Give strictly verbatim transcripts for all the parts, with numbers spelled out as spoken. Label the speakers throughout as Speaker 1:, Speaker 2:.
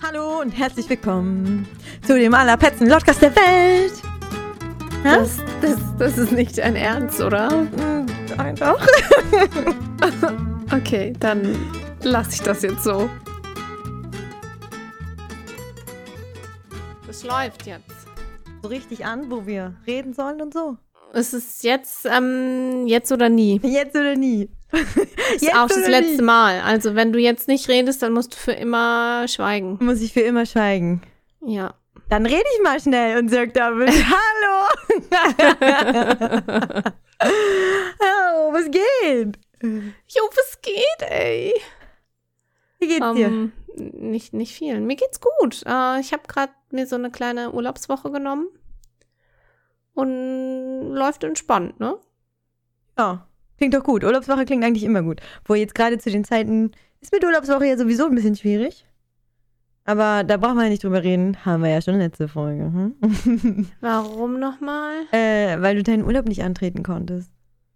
Speaker 1: Hallo und herzlich willkommen zu dem allerpetzen Podcast der Welt.
Speaker 2: Das, das, das ist nicht dein Ernst, oder?
Speaker 1: Einfach.
Speaker 2: Okay, dann lasse ich das jetzt so. Es läuft jetzt.
Speaker 1: So richtig an, wo wir reden sollen und so.
Speaker 2: Es ist jetzt, ähm, jetzt oder nie.
Speaker 1: Jetzt oder nie.
Speaker 2: Das ist auch das letzte nie. Mal. Also wenn du jetzt nicht redest, dann musst du für immer schweigen.
Speaker 1: Muss ich für immer schweigen?
Speaker 2: Ja.
Speaker 1: Dann rede ich mal schnell und sag damit Hallo. Hallo, was geht?
Speaker 2: Jo, was geht, ey?
Speaker 1: Wie geht's
Speaker 2: um,
Speaker 1: dir?
Speaker 2: Nicht, nicht viel. Mir geht's gut. Uh, ich habe gerade mir so eine kleine Urlaubswoche genommen. Und läuft entspannt, ne?
Speaker 1: Ja, klingt doch gut. Urlaubswoche klingt eigentlich immer gut. Wo jetzt gerade zu den Zeiten ist mit Urlaubswoche ja sowieso ein bisschen schwierig. Aber da brauchen wir ja nicht drüber reden. Haben wir ja schon letzte Folge. Hm?
Speaker 2: Warum nochmal?
Speaker 1: Äh, weil du deinen Urlaub nicht antreten konntest.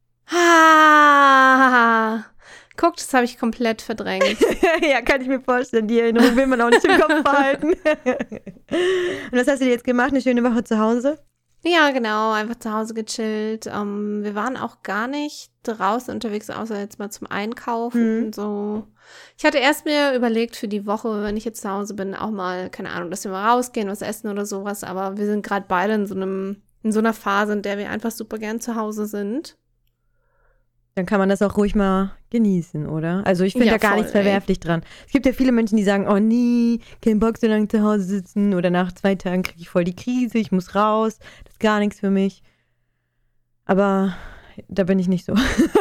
Speaker 2: Ah, guck, das habe ich komplett verdrängt.
Speaker 1: Ja, kann ich mir vorstellen. Die Erinnerung will man auch nicht im Kopf behalten. Und was hast du dir jetzt gemacht? Eine schöne Woche zu Hause?
Speaker 2: Ja, genau, einfach zu Hause gechillt. Um, wir waren auch gar nicht draußen unterwegs, außer jetzt mal zum Einkaufen.
Speaker 1: Mhm.
Speaker 2: So. Ich hatte erst mir überlegt für die Woche, wenn ich jetzt zu Hause bin, auch mal, keine Ahnung, dass wir mal rausgehen, was essen oder sowas. Aber wir sind gerade beide in so einem, in so einer Phase, in der wir einfach super gern zu Hause sind.
Speaker 1: Dann kann man das auch ruhig mal genießen, oder? Also ich finde
Speaker 2: Ja,
Speaker 1: da gar
Speaker 2: voll,
Speaker 1: nichts verwerflich
Speaker 2: ey.
Speaker 1: dran. Es gibt ja viele Menschen, die sagen, oh nee, kein Bock so lange zu Hause sitzen oder nach zwei Tagen kriege ich voll die Krise, ich muss raus, das ist gar nichts für mich. Aber da bin ich nicht so.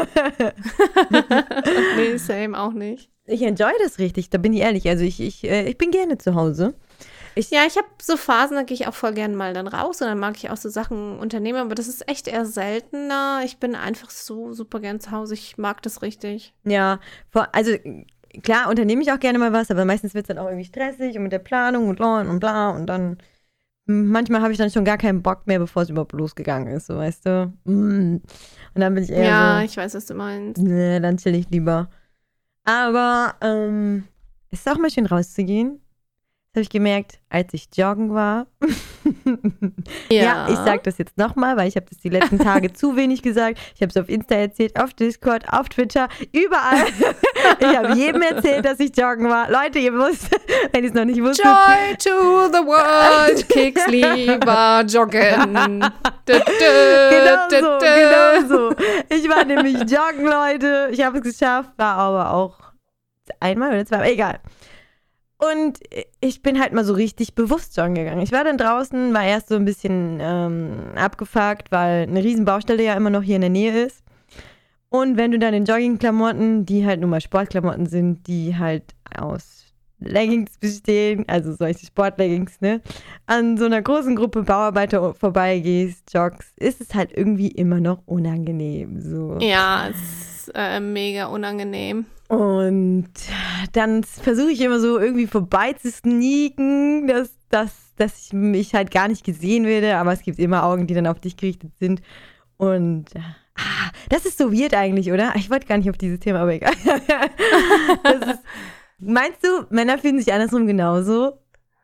Speaker 2: Nee, same auch nicht.
Speaker 1: Ich enjoy das richtig, da bin ich ehrlich. Also ich, ich, äh, ich bin gerne zu Hause.
Speaker 2: Ich, ja, ich habe so Phasen, da gehe ich auch voll gerne mal dann raus und dann mag ich auch so Sachen unternehmen, aber das ist echt eher seltener. Ich bin einfach so super gern zu Hause, ich mag das richtig.
Speaker 1: Ja, vor, also klar unternehme ich auch gerne mal was, aber meistens wird es dann auch irgendwie stressig und mit der Planung und bla und bla und dann manchmal habe ich dann schon gar keinen Bock mehr, bevor es überhaupt losgegangen ist, so weißt du. Und dann bin ich eher
Speaker 2: Ja,
Speaker 1: so,
Speaker 2: ich weiß, was du meinst.
Speaker 1: Nee, dann chill ich lieber. Aber ähm, es ist auch mal schön rauszugehen. Das habe ich gemerkt, als ich joggen war.
Speaker 2: Ja.
Speaker 1: Ja, ich sage das jetzt nochmal, weil ich habe das die letzten Tage zu wenig gesagt. Ich habe es auf Insta erzählt, auf Discord, auf Twitter, überall. Ich habe jedem erzählt, dass ich joggen war. Leute, ihr wisst, wenn ihr es noch nicht wusstet.
Speaker 2: Joy to the world, Kicks lieber joggen. Du, du,
Speaker 1: Genau
Speaker 2: du,
Speaker 1: so,
Speaker 2: du.
Speaker 1: genau so. Ich war nämlich joggen, Leute. Ich habe es geschafft, war aber auch einmal oder zweimal, egal. Und ich bin halt mal so richtig bewusst joggen gegangen. Ich war dann draußen, war erst so ein bisschen ähm, abgefuckt, weil eine riesen Baustelle ja immer noch hier in der Nähe ist. Und wenn du dann in Joggingklamotten, die halt nun mal Sportklamotten sind, die halt aus Leggings bestehen, also solche Sportleggings, ne, an so einer großen Gruppe Bauarbeiter vorbeigehst, joggst, ist es halt irgendwie immer noch unangenehm. So.
Speaker 2: Ja, es ist äh, mega unangenehm.
Speaker 1: Und dann versuche ich immer so irgendwie vorbei zu sneaken, dass, dass, dass ich mich halt gar nicht gesehen werde, aber es gibt immer Augen, die dann auf dich gerichtet sind. Und ah, das ist so weird eigentlich, oder? Ich wollte gar nicht auf dieses Thema, aber egal. Das ist, meinst du, Männer fühlen sich andersrum genauso?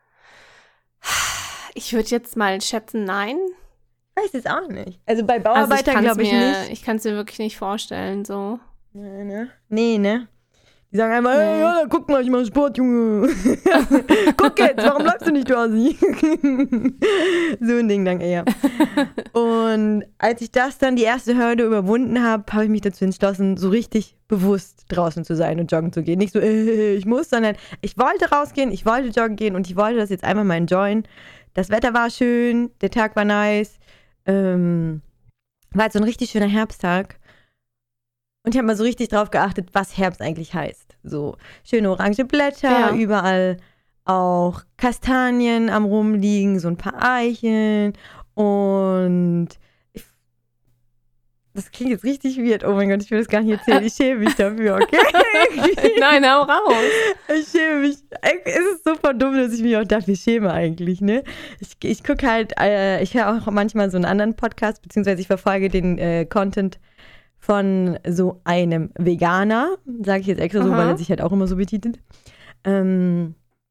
Speaker 2: Ich würde jetzt mal schätzen, nein.
Speaker 1: Ich weiß es auch nicht. Also bei
Speaker 2: Also ich
Speaker 1: Bauarbeitern
Speaker 2: kann's
Speaker 1: glaube ich
Speaker 2: mir,
Speaker 1: nicht.
Speaker 2: Ich kann es mir wirklich nicht vorstellen, so.
Speaker 1: Nee, ne? Nee, ne? Die sagen einfach,
Speaker 2: Nee.
Speaker 1: hey, ja, guck mal, ich mach Sport, Junge. Guck jetzt, warum läufst du nicht quasi? So ein Ding dann eher. Und als ich das dann die erste Hürde überwunden habe, habe ich mich dazu entschlossen, so richtig bewusst draußen zu sein und joggen zu gehen. Nicht so, äh, ich muss, sondern ich wollte rausgehen, ich wollte joggen gehen und ich wollte das jetzt einfach mal enjoyen. Das Wetter war schön, der Tag war nice. Ähm, war halt so ein richtig schöner Herbsttag. Und ich habe mal so richtig drauf geachtet, was Herbst eigentlich heißt. So schöne orange Blätter,
Speaker 2: Ja.
Speaker 1: überall auch Kastanien am Rumliegen, so ein paar Eicheln. Und ich, das klingt jetzt richtig weird. Oh mein Gott, ich will das gar nicht erzählen. Ich schäme mich dafür, okay?
Speaker 2: Nein, hau raus.
Speaker 1: Ich schäme mich. Es ist so dumm, dass ich mich auch dafür schäme eigentlich, ne? Ich, ich gucke halt, äh, ich höre auch manchmal so einen anderen Podcast, beziehungsweise ich verfolge den äh, Content von so einem Veganer, sage ich jetzt extra so,
Speaker 2: Aha.
Speaker 1: weil er sich halt auch immer so betitelt. Ähm,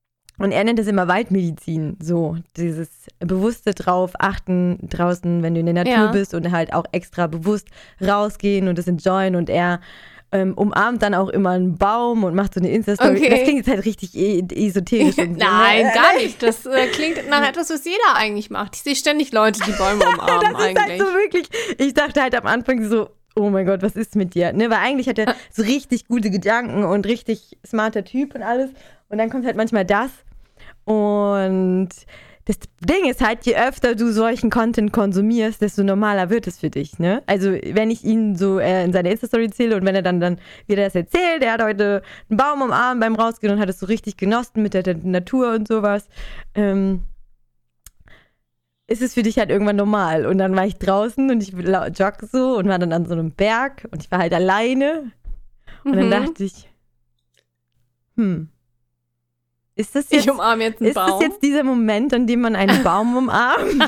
Speaker 1: Und er nennt das immer Waldmedizin, so dieses bewusste drauf achten draußen, wenn du in der Natur
Speaker 2: Ja.
Speaker 1: bist und halt auch extra bewusst rausgehen und das enjoyen und er ähm, umarmt dann auch immer einen Baum und macht so eine Insta-Story.
Speaker 2: Okay.
Speaker 1: Das klingt jetzt halt richtig e- esoterisch. und so,
Speaker 2: Nein,
Speaker 1: ne?
Speaker 2: gar nicht. Das äh, klingt nach etwas, was jeder eigentlich macht. Ich sehe ständig Leute, die Bäume umarmen
Speaker 1: Das ist
Speaker 2: eigentlich.
Speaker 1: halt so wirklich, ich dachte halt am Anfang so, oh mein Gott, was ist mit dir? Ne, weil eigentlich hat er so richtig gute Gedanken und richtig smarter Typ und alles. Und dann kommt halt manchmal das. Und das Ding ist halt, je öfter du solchen Content konsumierst, desto normaler wird es für dich, ne? Also wenn ich ihn so äh, in seiner Insta-Story zähle und wenn er dann, dann wieder das erzählt, er hat heute einen Baum umarmt beim Rausgehen und hat es so richtig genossen mit der, der Natur und sowas, ähm, ist es für dich halt irgendwann normal. Und dann war ich draußen und ich jogge so und war dann an so einem Berg und ich war halt alleine. Und dann
Speaker 2: Mhm.
Speaker 1: dachte ich, hm, ist das jetzt,
Speaker 2: Ich umarme jetzt einen
Speaker 1: ist das
Speaker 2: Baum.
Speaker 1: jetzt dieser Moment, an dem man einen Baum umarmt?
Speaker 2: Und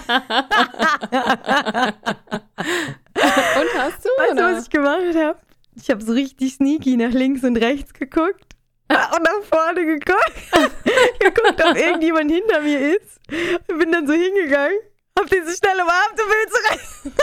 Speaker 2: hast du?
Speaker 1: Weißt du,
Speaker 2: oder?
Speaker 1: was ich gemacht habe? Ich habe so richtig sneaky nach links und rechts geguckt und nach vorne geguckt. geguckt, ob irgendjemand hinter mir ist. Und bin dann so hingegangen, hab diese schnell umarmt und bin zurück.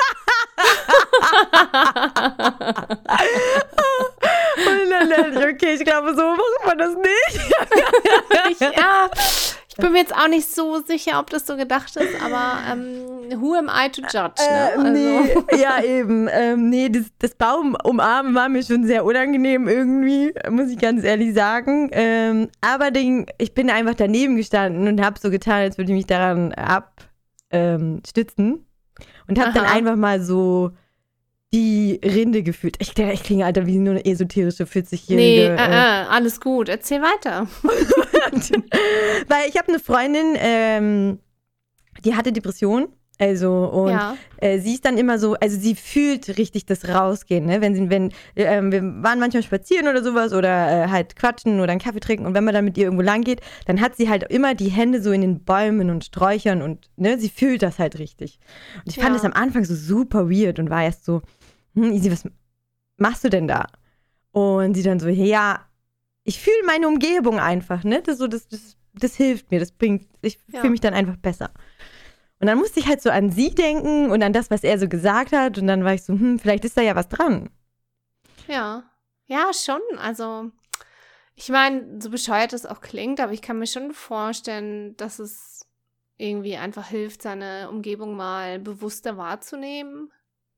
Speaker 1: Und dann dachte ich, okay, ich glaube, so macht man das nicht.
Speaker 2: ich, ja, ich bin mir jetzt auch nicht so sicher, ob das so gedacht ist, aber ähm, who am I to judge? Ne?
Speaker 1: Äh,
Speaker 2: Also,
Speaker 1: nee, ja eben. Ähm, nee, das, das Baum umarmen war mir schon sehr unangenehm irgendwie, muss ich ganz ehrlich sagen. Ähm, aber den, ich bin einfach daneben gestanden und habe so getan, als würde ich mich daran abstützen. Und habe dann
Speaker 2: Aha.
Speaker 1: einfach mal so die Rinde gefühlt. Ich, ich klinge, Alter, wie nur eine esoterische
Speaker 2: nee,
Speaker 1: vierzig-jährige.
Speaker 2: äh, äh, alles gut. Erzähl weiter.
Speaker 1: Weil ich habe eine Freundin, ähm, die hatte Depression. Also, und
Speaker 2: Ja.
Speaker 1: äh, sie ist dann immer so, also sie fühlt richtig das Rausgehen, ne? Wenn sie, wenn, ähm, wir waren manchmal spazieren oder sowas oder äh, halt quatschen oder einen Kaffee trinken und wenn man dann mit ihr irgendwo lang geht, dann hat sie halt immer die Hände so in den Bäumen und Sträuchern und, ne, sie fühlt das halt richtig. Und ich fand
Speaker 2: Ja.
Speaker 1: das am Anfang so super weird und war erst so, hm, Isi, was machst du denn da? Und sie dann so, ja, ich fühle meine Umgebung einfach, ne? Das, so, das, das, das hilft mir, das bringt, ich
Speaker 2: Ja.
Speaker 1: fühle mich dann einfach besser. Und dann musste ich halt so an sie denken und an das, was er so gesagt hat. Und dann war ich so, hm, vielleicht ist da ja was dran.
Speaker 2: Ja. Ja, schon. Also, ich meine, so bescheuert es auch klingt, aber ich kann mir schon vorstellen, dass es irgendwie einfach hilft, seine Umgebung mal bewusster wahrzunehmen.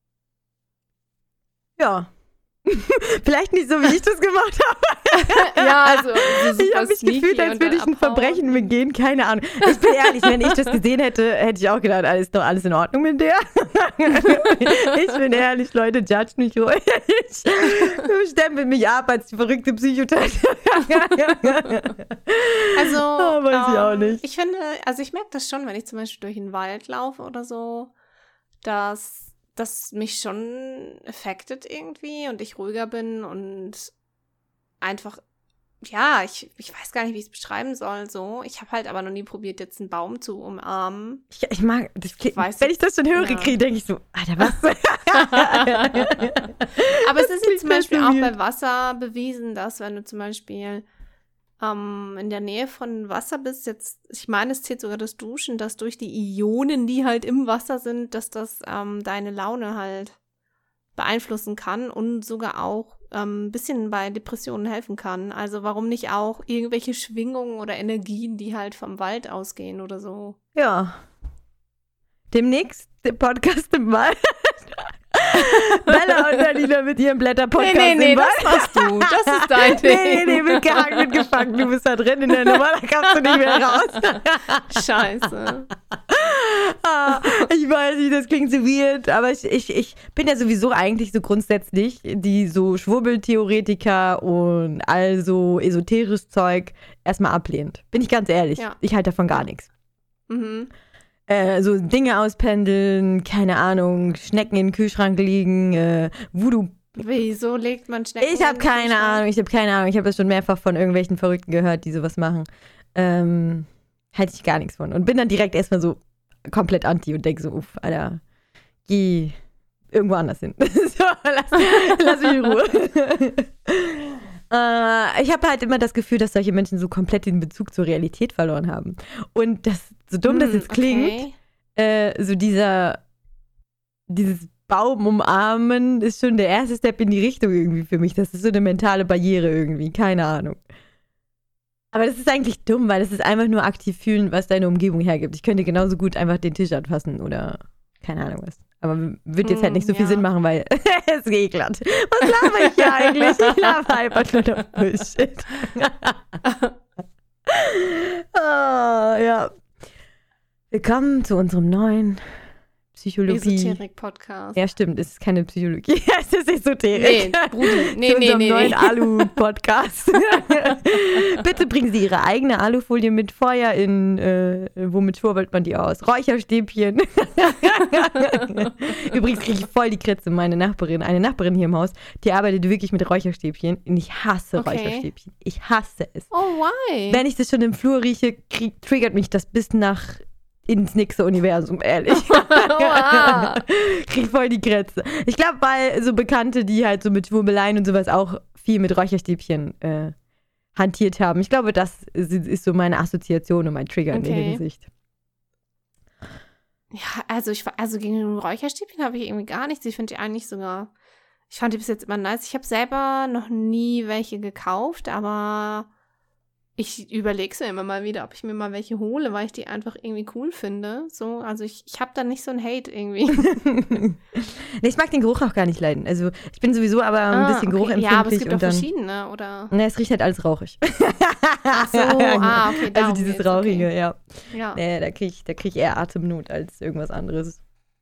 Speaker 1: Ja. Vielleicht nicht so, wie ich das gemacht habe.
Speaker 2: Ja, also so super
Speaker 1: Ich habe mich
Speaker 2: sneaky
Speaker 1: gefühlt, als
Speaker 2: und
Speaker 1: würde
Speaker 2: dann
Speaker 1: ich ein
Speaker 2: abhauen.
Speaker 1: Verbrechen begehen. Keine Ahnung. Ich bin ehrlich, wenn ich das gesehen hätte, hätte ich auch gedacht, alles doch alles in Ordnung mit der. Ich bin ehrlich, Leute, judge mich ruhig. Stempelt mich ab als die verrückte Psychotherapie.
Speaker 2: Also,
Speaker 1: Oh, weiß ich auch
Speaker 2: ähm,
Speaker 1: nicht.
Speaker 2: Ich finde, also ich merke das schon, wenn ich zum Beispiel durch den Wald laufe oder so, dass das mich schon affectet irgendwie und ich ruhiger bin und einfach, ja, ich, ich weiß gar nicht, wie ich es beschreiben soll, so. Ich habe halt aber noch nie probiert, jetzt einen Baum zu umarmen.
Speaker 1: Ich, ich mag, das, klingt-
Speaker 2: weiß
Speaker 1: wenn ich das schon höre,
Speaker 2: ja.
Speaker 1: kriege, denke ich so, Alter, was?
Speaker 2: Aber es
Speaker 1: Das
Speaker 2: ist
Speaker 1: klingt
Speaker 2: jetzt zum Beispiel
Speaker 1: sehr
Speaker 2: auch
Speaker 1: weird.
Speaker 2: bei Wasser bewiesen, dass wenn du zum Beispiel ähm, in der Nähe von Wasser bist, jetzt, ich meine, es zählt sogar das Duschen, dass durch die Ionen, die halt im Wasser sind, dass das ähm, deine Laune halt beeinflussen kann und sogar auch ähm, ein bisschen bei Depressionen helfen kann. Also warum nicht auch irgendwelche Schwingungen oder Energien, die halt vom Wald ausgehen oder so.
Speaker 1: Ja. Demnächst der Podcast im Wald. Bella und Alina mit ihrem Blätter-Podcast
Speaker 2: nee, nee, nee,
Speaker 1: im Wald.
Speaker 2: das machst du. Das ist dein Ding.
Speaker 1: Nee, nee, nee, mit gehangen, mit gefangen. Du bist da drin in der Nummer, da kannst du nicht mehr raus.
Speaker 2: Scheiße.
Speaker 1: Ah, ich weiß nicht, das klingt so weird, aber ich, ich, ich bin ja sowieso eigentlich so grundsätzlich die so Schwurbeltheoretiker und all so esoterisches Zeug erstmal ablehnt. Bin ich ganz ehrlich.
Speaker 2: Ja.
Speaker 1: Ich halte davon gar nichts.
Speaker 2: Mhm.
Speaker 1: Äh, so Dinge auspendeln, keine Ahnung, Schnecken in den Kühlschrank liegen, äh, Voodoo.
Speaker 2: Wieso legt man Schnecken
Speaker 1: Ich habe
Speaker 2: in den
Speaker 1: keine
Speaker 2: Kühlschrank?
Speaker 1: Ahnung, ich habe keine Ahnung. Ich habe das schon mehrfach von irgendwelchen Verrückten gehört, die sowas machen. Ähm, halte ich gar nichts von. Und bin dann direkt erstmal so komplett anti und denke so, uff, Alter, geh irgendwo anders hin. So, lass, lass mich in Ruhe. Äh, ich habe halt immer das Gefühl, dass solche Menschen so komplett den Bezug zur Realität verloren haben. Und das, so dumm das jetzt klingt,
Speaker 2: Okay.
Speaker 1: äh, so dieser, dieses Baum umarmen ist schon der erste Step in die Richtung irgendwie für mich. Das ist so eine mentale Barriere irgendwie, keine Ahnung. Aber das ist eigentlich dumm, weil es ist einfach nur aktiv fühlen, was deine Umgebung hergibt. Ich könnte genauso gut einfach den Tisch anfassen oder keine Ahnung was. Aber wird jetzt halt nicht so viel
Speaker 2: Ja.
Speaker 1: Sinn machen, weil es ist eh glatt. Was laber ich hier eigentlich? Ich laber einfach nur noch Bullshit. Oh, ja. Willkommen zu unserem neuen Psychologie.
Speaker 2: Esoterik-Podcast.
Speaker 1: Ja, stimmt, es ist keine Psychologie, es ist Esoterik.
Speaker 2: Nee, Brudi. Nee,
Speaker 1: zu
Speaker 2: nee,
Speaker 1: unserem
Speaker 2: nee.
Speaker 1: neuen
Speaker 2: nee.
Speaker 1: Alu-Podcast. Bitte bringen Sie Ihre eigene Alufolie mit Feuer in, äh, womit schwurbelt man die aus? Räucherstäbchen. Übrigens kriege ich voll die Kritze, meine Nachbarin, eine Nachbarin hier im Haus, die arbeitet wirklich mit Räucherstäbchen und ich hasse
Speaker 2: Okay.
Speaker 1: Räucherstäbchen. Ich hasse es.
Speaker 2: Oh, why?
Speaker 1: Wenn ich das schon im Flur rieche, krieg, triggert mich das bis nach ins nächste Universum, ehrlich.
Speaker 2: Oha.
Speaker 1: Krieg voll die Krätze. Ich glaube, weil so Bekannte, die halt so mit Schwurbeleien und sowas auch viel mit Räucherstäbchen äh, hantiert haben. Ich glaube, das ist, ist so meine Assoziation und mein Trigger in der
Speaker 2: Okay.
Speaker 1: Hinsicht.
Speaker 2: Ja, also ich war- also gegen Räucherstäbchen habe ich irgendwie gar nichts. Ich finde die eigentlich sogar, ich fand die bis jetzt immer nice. Ich habe selber noch nie welche gekauft, aber ich überlege mir immer mal wieder, ob ich mir mal welche hole, weil ich die einfach irgendwie cool finde. So, also ich, ich habe da nicht so ein Hate irgendwie.
Speaker 1: Nee, ich mag den Geruch auch gar nicht leiden. Also ich bin sowieso aber ein
Speaker 2: Ah,
Speaker 1: bisschen
Speaker 2: okay.
Speaker 1: geruchempfindlich.
Speaker 2: Ja, aber es gibt auch
Speaker 1: und dann,
Speaker 2: verschiedene, oder?
Speaker 1: Ne, es riecht halt alles rauchig.
Speaker 2: Ach so, ah, okay,
Speaker 1: Also
Speaker 2: darum
Speaker 1: dieses
Speaker 2: geht's,
Speaker 1: Rauchige,
Speaker 2: okay.
Speaker 1: ja.
Speaker 2: Ja.
Speaker 1: Nee, da kriege ich, da krieg ich eher Atemnot als irgendwas anderes.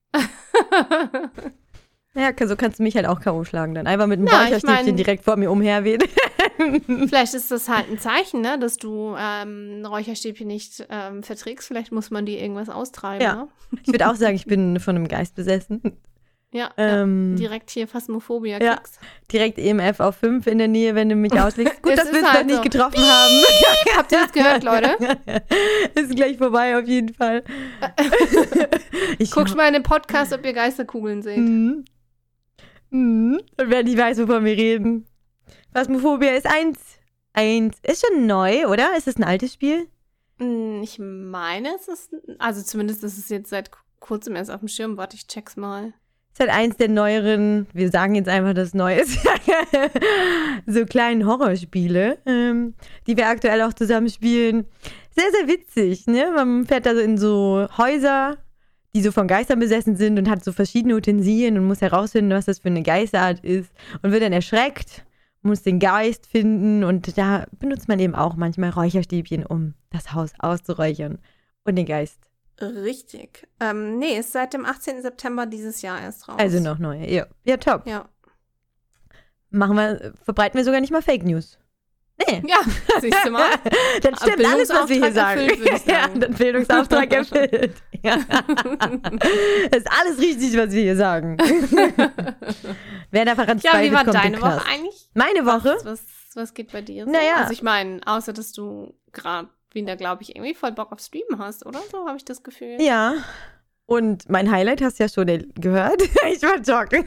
Speaker 1: Ja, so kannst du mich halt auch K O schlagen dann. Einfach mit einem
Speaker 2: Ja, ich
Speaker 1: Räucherstäbchen
Speaker 2: mein-
Speaker 1: direkt vor mir umherweht.
Speaker 2: Vielleicht ist das halt ein Zeichen, ne, dass du ähm, Räucherstäbchen nicht ähm, verträgst. Vielleicht muss man dir irgendwas austreiben.
Speaker 1: Ja.
Speaker 2: Ne?
Speaker 1: Ich würde auch sagen, ich bin von einem Geist besessen.
Speaker 2: Ja,
Speaker 1: Ähm,
Speaker 2: ja, direkt hier Phasmophobia
Speaker 1: ja.
Speaker 2: kriegst.
Speaker 1: Direkt E M F auf fünf in der Nähe, wenn du mich auslegst. Gut,
Speaker 2: Es
Speaker 1: dass
Speaker 2: ist
Speaker 1: wir es noch
Speaker 2: halt
Speaker 1: nicht
Speaker 2: so.
Speaker 1: getroffen haben.
Speaker 2: Habt ihr das gehört, Leute?
Speaker 1: Ist gleich vorbei auf jeden Fall. Ich
Speaker 2: Guckt mal in den Podcast, ob ihr Geisterkugeln seht.
Speaker 1: Mhm. Mhm. Und wer nicht weiß, wovon wir reden. Phasmophobia ist eins. Eins. Ist schon neu, oder? Ist das ein altes Spiel?
Speaker 2: Hm, Ich meine, es ist, also zumindest ist es jetzt seit kurzem erst auf dem Schirm. Warte, ich check's mal.
Speaker 1: Ist halt eins der neueren, wir sagen jetzt einfach, dass es neu ist, so kleinen Horrorspiele, ähm, die wir aktuell auch zusammen spielen. Sehr, sehr witzig, ne? Man fährt da so in so Häuser, die so von Geistern besessen sind und hat so verschiedene Utensilien und muss herausfinden, was das für eine Geisterart ist und wird dann erschreckt, muss den Geist finden und da benutzt man eben auch manchmal Räucherstäbchen, um das Haus auszuräuchern und den Geist.
Speaker 2: Richtig. Ähm, nee, ist seit dem achtzehnten September dieses Jahr erst raus.
Speaker 1: Also noch neu. Ja, ja top.
Speaker 2: Ja.
Speaker 1: Machen wir, verbreiten wir sogar nicht mal Fake News. Nee.
Speaker 2: Ja, siehst du mal.
Speaker 1: Dann stimmt alles, was wir hier sagen.
Speaker 2: Bildungsauftrag erfüllt, würde ich
Speaker 1: Ja,
Speaker 2: sagen.
Speaker 1: den Bildungsauftrag erfüllt. Ja. Das ist alles richtig, was wir hier sagen. Wer da verrannt
Speaker 2: Ja, wie
Speaker 1: wird,
Speaker 2: war
Speaker 1: kommt in
Speaker 2: deine
Speaker 1: den
Speaker 2: Woche
Speaker 1: Knast.
Speaker 2: eigentlich?
Speaker 1: Meine Woche?
Speaker 2: Was, was, was geht bei dir so?
Speaker 1: Naja.
Speaker 2: Also ich meine, außer dass du gerade wieder, glaube ich, irgendwie voll Bock auf Streamen hast, oder? So habe ich das Gefühl.
Speaker 1: Ja. Und mein Highlight hast du ja schon gehört. Ich war joggen.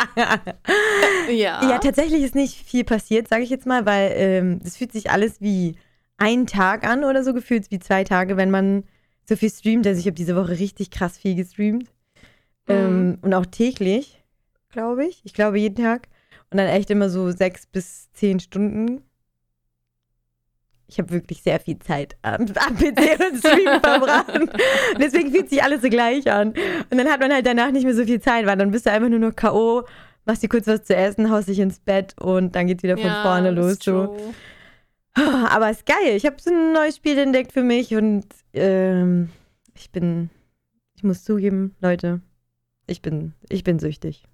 Speaker 2: Ja.
Speaker 1: Ja, tatsächlich ist nicht viel passiert, sage ich jetzt mal, weil ähm, es fühlt sich alles wie ein Tag an oder so, gefühlt wie zwei Tage, wenn man so viel streamt. Also ich habe diese Woche richtig krass viel gestreamt. Ähm, und auch täglich, glaube ich. Ich glaube jeden Tag. Und dann echt immer so sechs bis zehn Stunden. Ich habe wirklich sehr viel Zeit am, am P C und Stream verbracht. Und deswegen fühlt sich alles so gleich an. Und dann hat man halt danach nicht mehr so viel Zeit, weil dann bist du einfach nur noch K O, machst dir kurz was zu essen, haust dich ins Bett und dann geht's wieder von
Speaker 2: ja,
Speaker 1: vorne los.
Speaker 2: ist
Speaker 1: So.
Speaker 2: true.
Speaker 1: Aber ist geil. Ich habe so ein neues Spiel entdeckt für mich und ähm, ich bin, ich muss zugeben, Leute, ich bin, ich bin süchtig.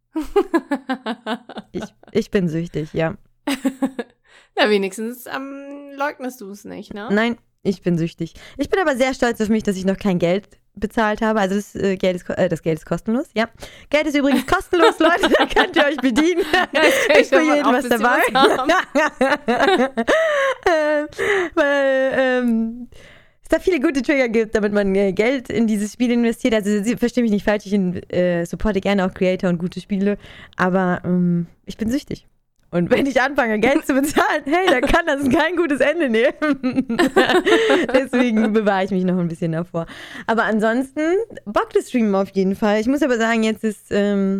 Speaker 1: Ich, ich bin süchtig, ja.
Speaker 2: Na, wenigstens ähm, leugnest du es nicht, ne?
Speaker 1: Nein, ich bin süchtig. Ich bin aber sehr stolz auf mich, dass ich noch kein Geld bezahlt habe. Also das, äh, Geld, ist, ko- äh, das Geld ist kostenlos, ja. Geld ist übrigens kostenlos, Leute, da könnt ihr euch bedienen.
Speaker 2: kann ich
Speaker 1: Ist für
Speaker 2: davon
Speaker 1: jeden
Speaker 2: auch
Speaker 1: was
Speaker 2: ein bisschen
Speaker 1: dabei. Ähm, Weil ähm, es da viele gute Trigger gibt, damit man äh, Geld in dieses Spiel investiert. Also sie- verstehe mich nicht falsch, ich äh, supporte gerne auch Creator und gute Spiele, aber ähm, ich bin süchtig. Und wenn ich anfange, Geld zu bezahlen, hey, dann kann das kein gutes Ende nehmen. Deswegen bewahre ich mich noch ein bisschen davor. Aber ansonsten, Bock das Streamen auf jeden Fall. Ich muss aber sagen, jetzt ist, ähm,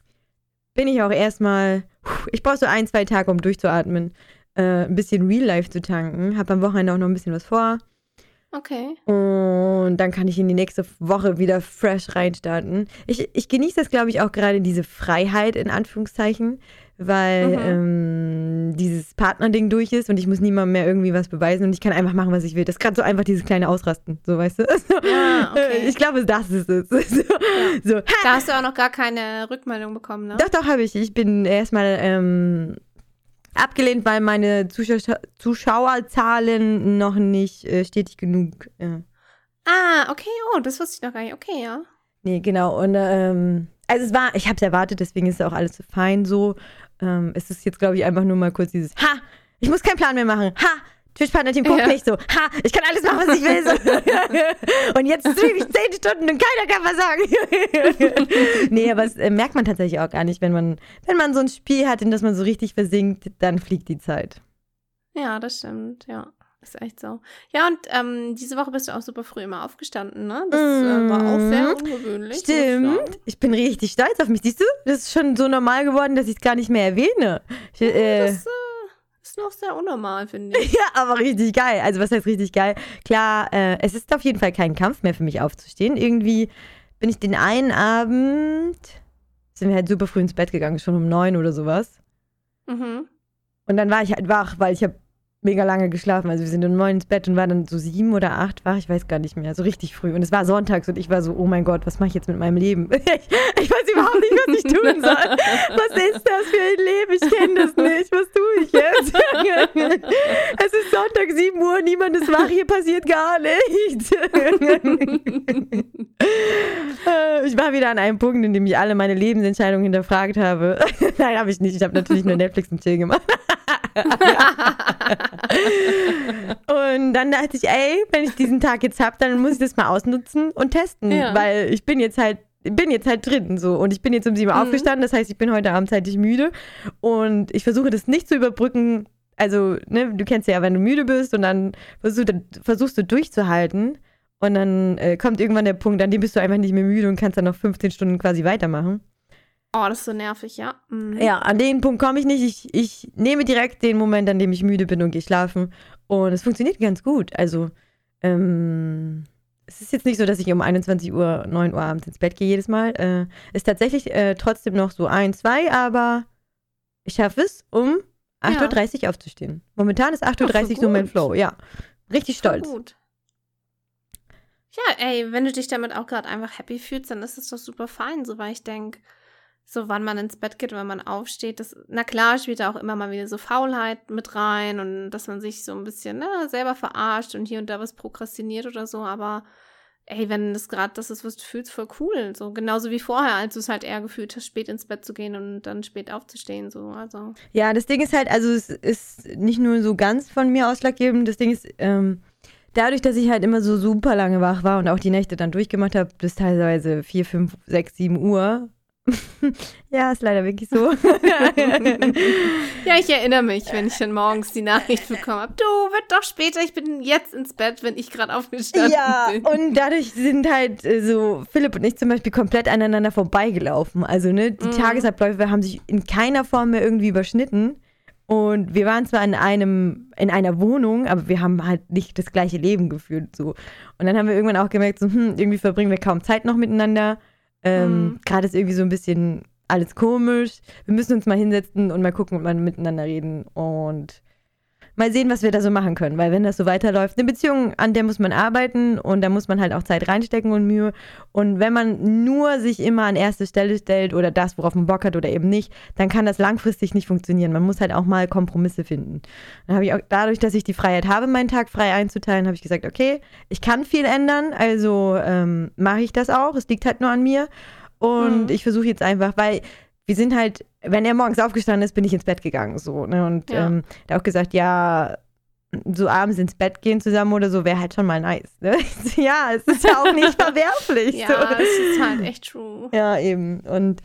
Speaker 1: bin ich auch erstmal, ich brauche so ein, zwei Tage, um durchzuatmen, äh, ein bisschen Real Life zu tanken. Habe am Wochenende auch noch ein bisschen was vor.
Speaker 2: Okay.
Speaker 1: Und dann kann ich in die nächste Woche wieder fresh reinstarten. Ich, ich genieße das, glaube ich, auch gerade diese Freiheit, in Anführungszeichen, weil
Speaker 2: Mhm.
Speaker 1: ähm, dieses Partnerding durch ist und ich muss niemandem mehr irgendwie was beweisen und ich kann einfach machen, was ich will. Das ist gerade so einfach dieses kleine Ausrasten, so, weißt du? So,
Speaker 2: Ah, okay.
Speaker 1: Ich glaube, das ist es. So, so, ha,
Speaker 2: Da hast du auch noch gar keine Rückmeldung bekommen, ne?
Speaker 1: doch, doch, habe ich. Ich bin erstmal ähm, abgelehnt, weil meine Zuschau- Zuschauerzahlen noch nicht äh, stetig genug. Äh.
Speaker 2: Ah, okay, oh, das wusste ich noch gar nicht. Okay, ja.
Speaker 1: Nee, genau. Und ähm, also es war, ich habe es erwartet, deswegen ist auch alles fein so. Ähm, es ist jetzt, glaube ich, einfach nur mal kurz dieses Ha, ich muss keinen Plan mehr machen. Ha, Twitch-Partner-Team guckt
Speaker 2: Ja.
Speaker 1: nicht so. Ha, ich kann alles machen, was ich will. So. Und jetzt streame ich zehn Stunden und keiner kann was sagen. Nee, aber das äh, merkt man tatsächlich auch gar nicht, wenn man, wenn man so ein Spiel hat, in das man so richtig versinkt, dann fliegt die Zeit.
Speaker 2: Ja, das stimmt, ja. Ist echt so. Ja, und ähm, diese Woche bist du auch super früh immer aufgestanden, ne? Das äh, war auch sehr ungewöhnlich. muss ich sagen.
Speaker 1: Stimmt. Ich bin richtig stolz auf mich. Siehst du? Das ist schon so normal geworden, dass ich es gar nicht mehr erwähne. Ich, äh,
Speaker 2: Das äh, ist noch sehr unnormal, finde ich.
Speaker 1: ja, aber richtig geil. Also was heißt richtig geil? Klar, äh, es ist auf jeden Fall kein Kampf mehr für mich aufzustehen. Irgendwie bin ich den einen Abend, sind wir halt super früh ins Bett gegangen, schon um neun oder sowas.
Speaker 2: Mhm.
Speaker 1: Und dann war ich halt wach, weil ich habe mega lange geschlafen. Also wir sind um neun ins Bett und waren dann so sieben oder acht wach, ich weiß gar nicht mehr, so richtig früh. Und es war sonntags und ich war so, oh mein Gott, was mache ich jetzt mit meinem Leben? Ich, ich weiß überhaupt nicht, was ich tun soll. Was ist das für ein Leben? Ich kenne das nicht. Was tue ich jetzt? Es ist Sonntag, sieben Uhr, niemand ist wach, hier passiert gar nichts. Ich war wieder an einem Punkt, in dem ich alle meine Lebensentscheidungen hinterfragt habe. Nein, habe ich nicht. Ich habe natürlich nur Netflix und Chill gemacht. Und dann dachte ich, ey, wenn ich diesen Tag jetzt habe, dann muss ich das mal ausnutzen und testen,
Speaker 2: Ja.
Speaker 1: weil ich bin jetzt halt bin jetzt halt drin so und ich bin jetzt um sieben Uhr
Speaker 2: Mhm.
Speaker 1: aufgestanden, das heißt, ich bin heute Abend zeitig müde und ich versuche das nicht zu überbrücken, also, ne, du kennst ja, wenn du müde bist und dann versuchst du, versuchst du durchzuhalten und dann äh, kommt irgendwann der Punkt, an dem bist du einfach nicht mehr müde und kannst dann noch fünfzehn Stunden quasi weitermachen.
Speaker 2: Oh, das ist so nervig, ja. Mhm.
Speaker 1: Ja, an den Punkt komme ich nicht. Ich, ich nehme direkt den Moment, an dem ich müde bin und gehe schlafen. Und es funktioniert ganz gut. Also, ähm, es ist jetzt nicht so, dass ich um einundzwanzig Uhr, neun Uhr abends ins Bett gehe jedes Mal. Äh, ist tatsächlich äh, trotzdem noch so ein, zwei, aber ich schaffe es, um acht Uhr dreißig aufzustehen. Momentan ist acht Uhr dreißig
Speaker 2: Ach,
Speaker 1: so mein
Speaker 2: gut.
Speaker 1: Flow, ja. Richtig
Speaker 2: Voll
Speaker 1: stolz.
Speaker 2: gut. Ja, ey, wenn du dich damit auch gerade einfach happy fühlst, dann ist das doch super fein, so, weil ich denke, so wann man ins Bett geht und wenn man aufsteht, das, na klar, spielt da auch immer mal wieder so Faulheit mit rein und dass man sich so ein bisschen ne, selber verarscht und hier und da was prokrastiniert oder so, aber ey, wenn das gerade das ist, was du fühlst, voll cool, so genauso wie vorher, als du es halt eher gefühlt hast, spät ins Bett zu gehen und dann spät aufzustehen, so, also.
Speaker 1: Ja, das Ding ist halt, also es ist nicht nur so ganz von mir ausschlaggebend, das Ding ist, ähm, dadurch, dass ich halt immer so super lange wach war und auch die Nächte dann durchgemacht habe, bis teilweise vier, fünf, sechs, sieben Uhr. Ja, ist leider wirklich so.
Speaker 2: Ja, ich erinnere mich, wenn ich dann morgens die Nachricht bekommen habe, du, wird doch später, ich bin jetzt ins Bett, wenn ich gerade aufgestanden
Speaker 1: Ja,
Speaker 2: bin.
Speaker 1: und dadurch sind halt äh, so Philipp und ich zum Beispiel komplett aneinander vorbeigelaufen. Also, ne, die
Speaker 2: Mhm.
Speaker 1: Tagesabläufe haben sich in keiner Form mehr irgendwie überschnitten. Und wir waren zwar in einem, in einer Wohnung, aber wir haben halt nicht das gleiche Leben geführt. So. Und dann haben wir irgendwann auch gemerkt, so, hm, irgendwie verbringen wir kaum Zeit noch miteinander. Ähm,
Speaker 2: Mhm.
Speaker 1: Gerade ist irgendwie so ein bisschen alles komisch. Wir müssen uns mal hinsetzen und mal gucken und mal miteinander reden und mal sehen, was wir da so machen können. Weil wenn das so weiterläuft, eine Beziehung, an der muss man arbeiten und da muss man halt auch Zeit reinstecken und Mühe. Und wenn man nur sich immer an erste Stelle stellt oder das, worauf man Bock hat oder eben nicht, dann kann das langfristig nicht funktionieren. Man muss halt auch mal Kompromisse finden. Dann habe ich auch, dadurch, dass ich die Freiheit habe, meinen Tag frei einzuteilen, habe ich gesagt, okay, ich kann viel ändern, also ähm, mache ich das auch. Es liegt halt nur an mir. Und
Speaker 2: Mhm.
Speaker 1: ich versuche jetzt einfach, weil wir sind halt, wenn er morgens aufgestanden ist, bin ich ins Bett gegangen. So, ne? Und
Speaker 2: Ja.
Speaker 1: ähm, der hat auch gesagt, ja, so abends ins Bett gehen zusammen oder so wäre halt schon mal nice. Ne? Ja, es ist ja auch nicht verwerflich.
Speaker 2: Ja,
Speaker 1: so.
Speaker 2: es ist halt echt true.
Speaker 1: Ja, eben. Und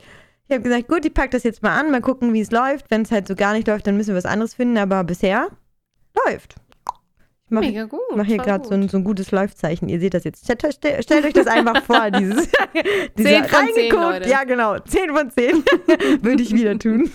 Speaker 1: Ich habe gesagt, gut, ich packe das jetzt mal an, mal gucken, wie es läuft. Wenn es halt so gar nicht läuft, dann müssen wir was anderes finden. Aber bisher läuft. Ich mach,
Speaker 2: Mega gut.
Speaker 1: Ich mache hier gerade so ein, so ein gutes Läufzeichen. Ihr seht das jetzt. Stellt, stellt, stellt euch das einfach vor. Dieses,
Speaker 2: zehn von zehn, Leute.
Speaker 1: Ja, genau. zehn von zehn. Würde ich wieder tun.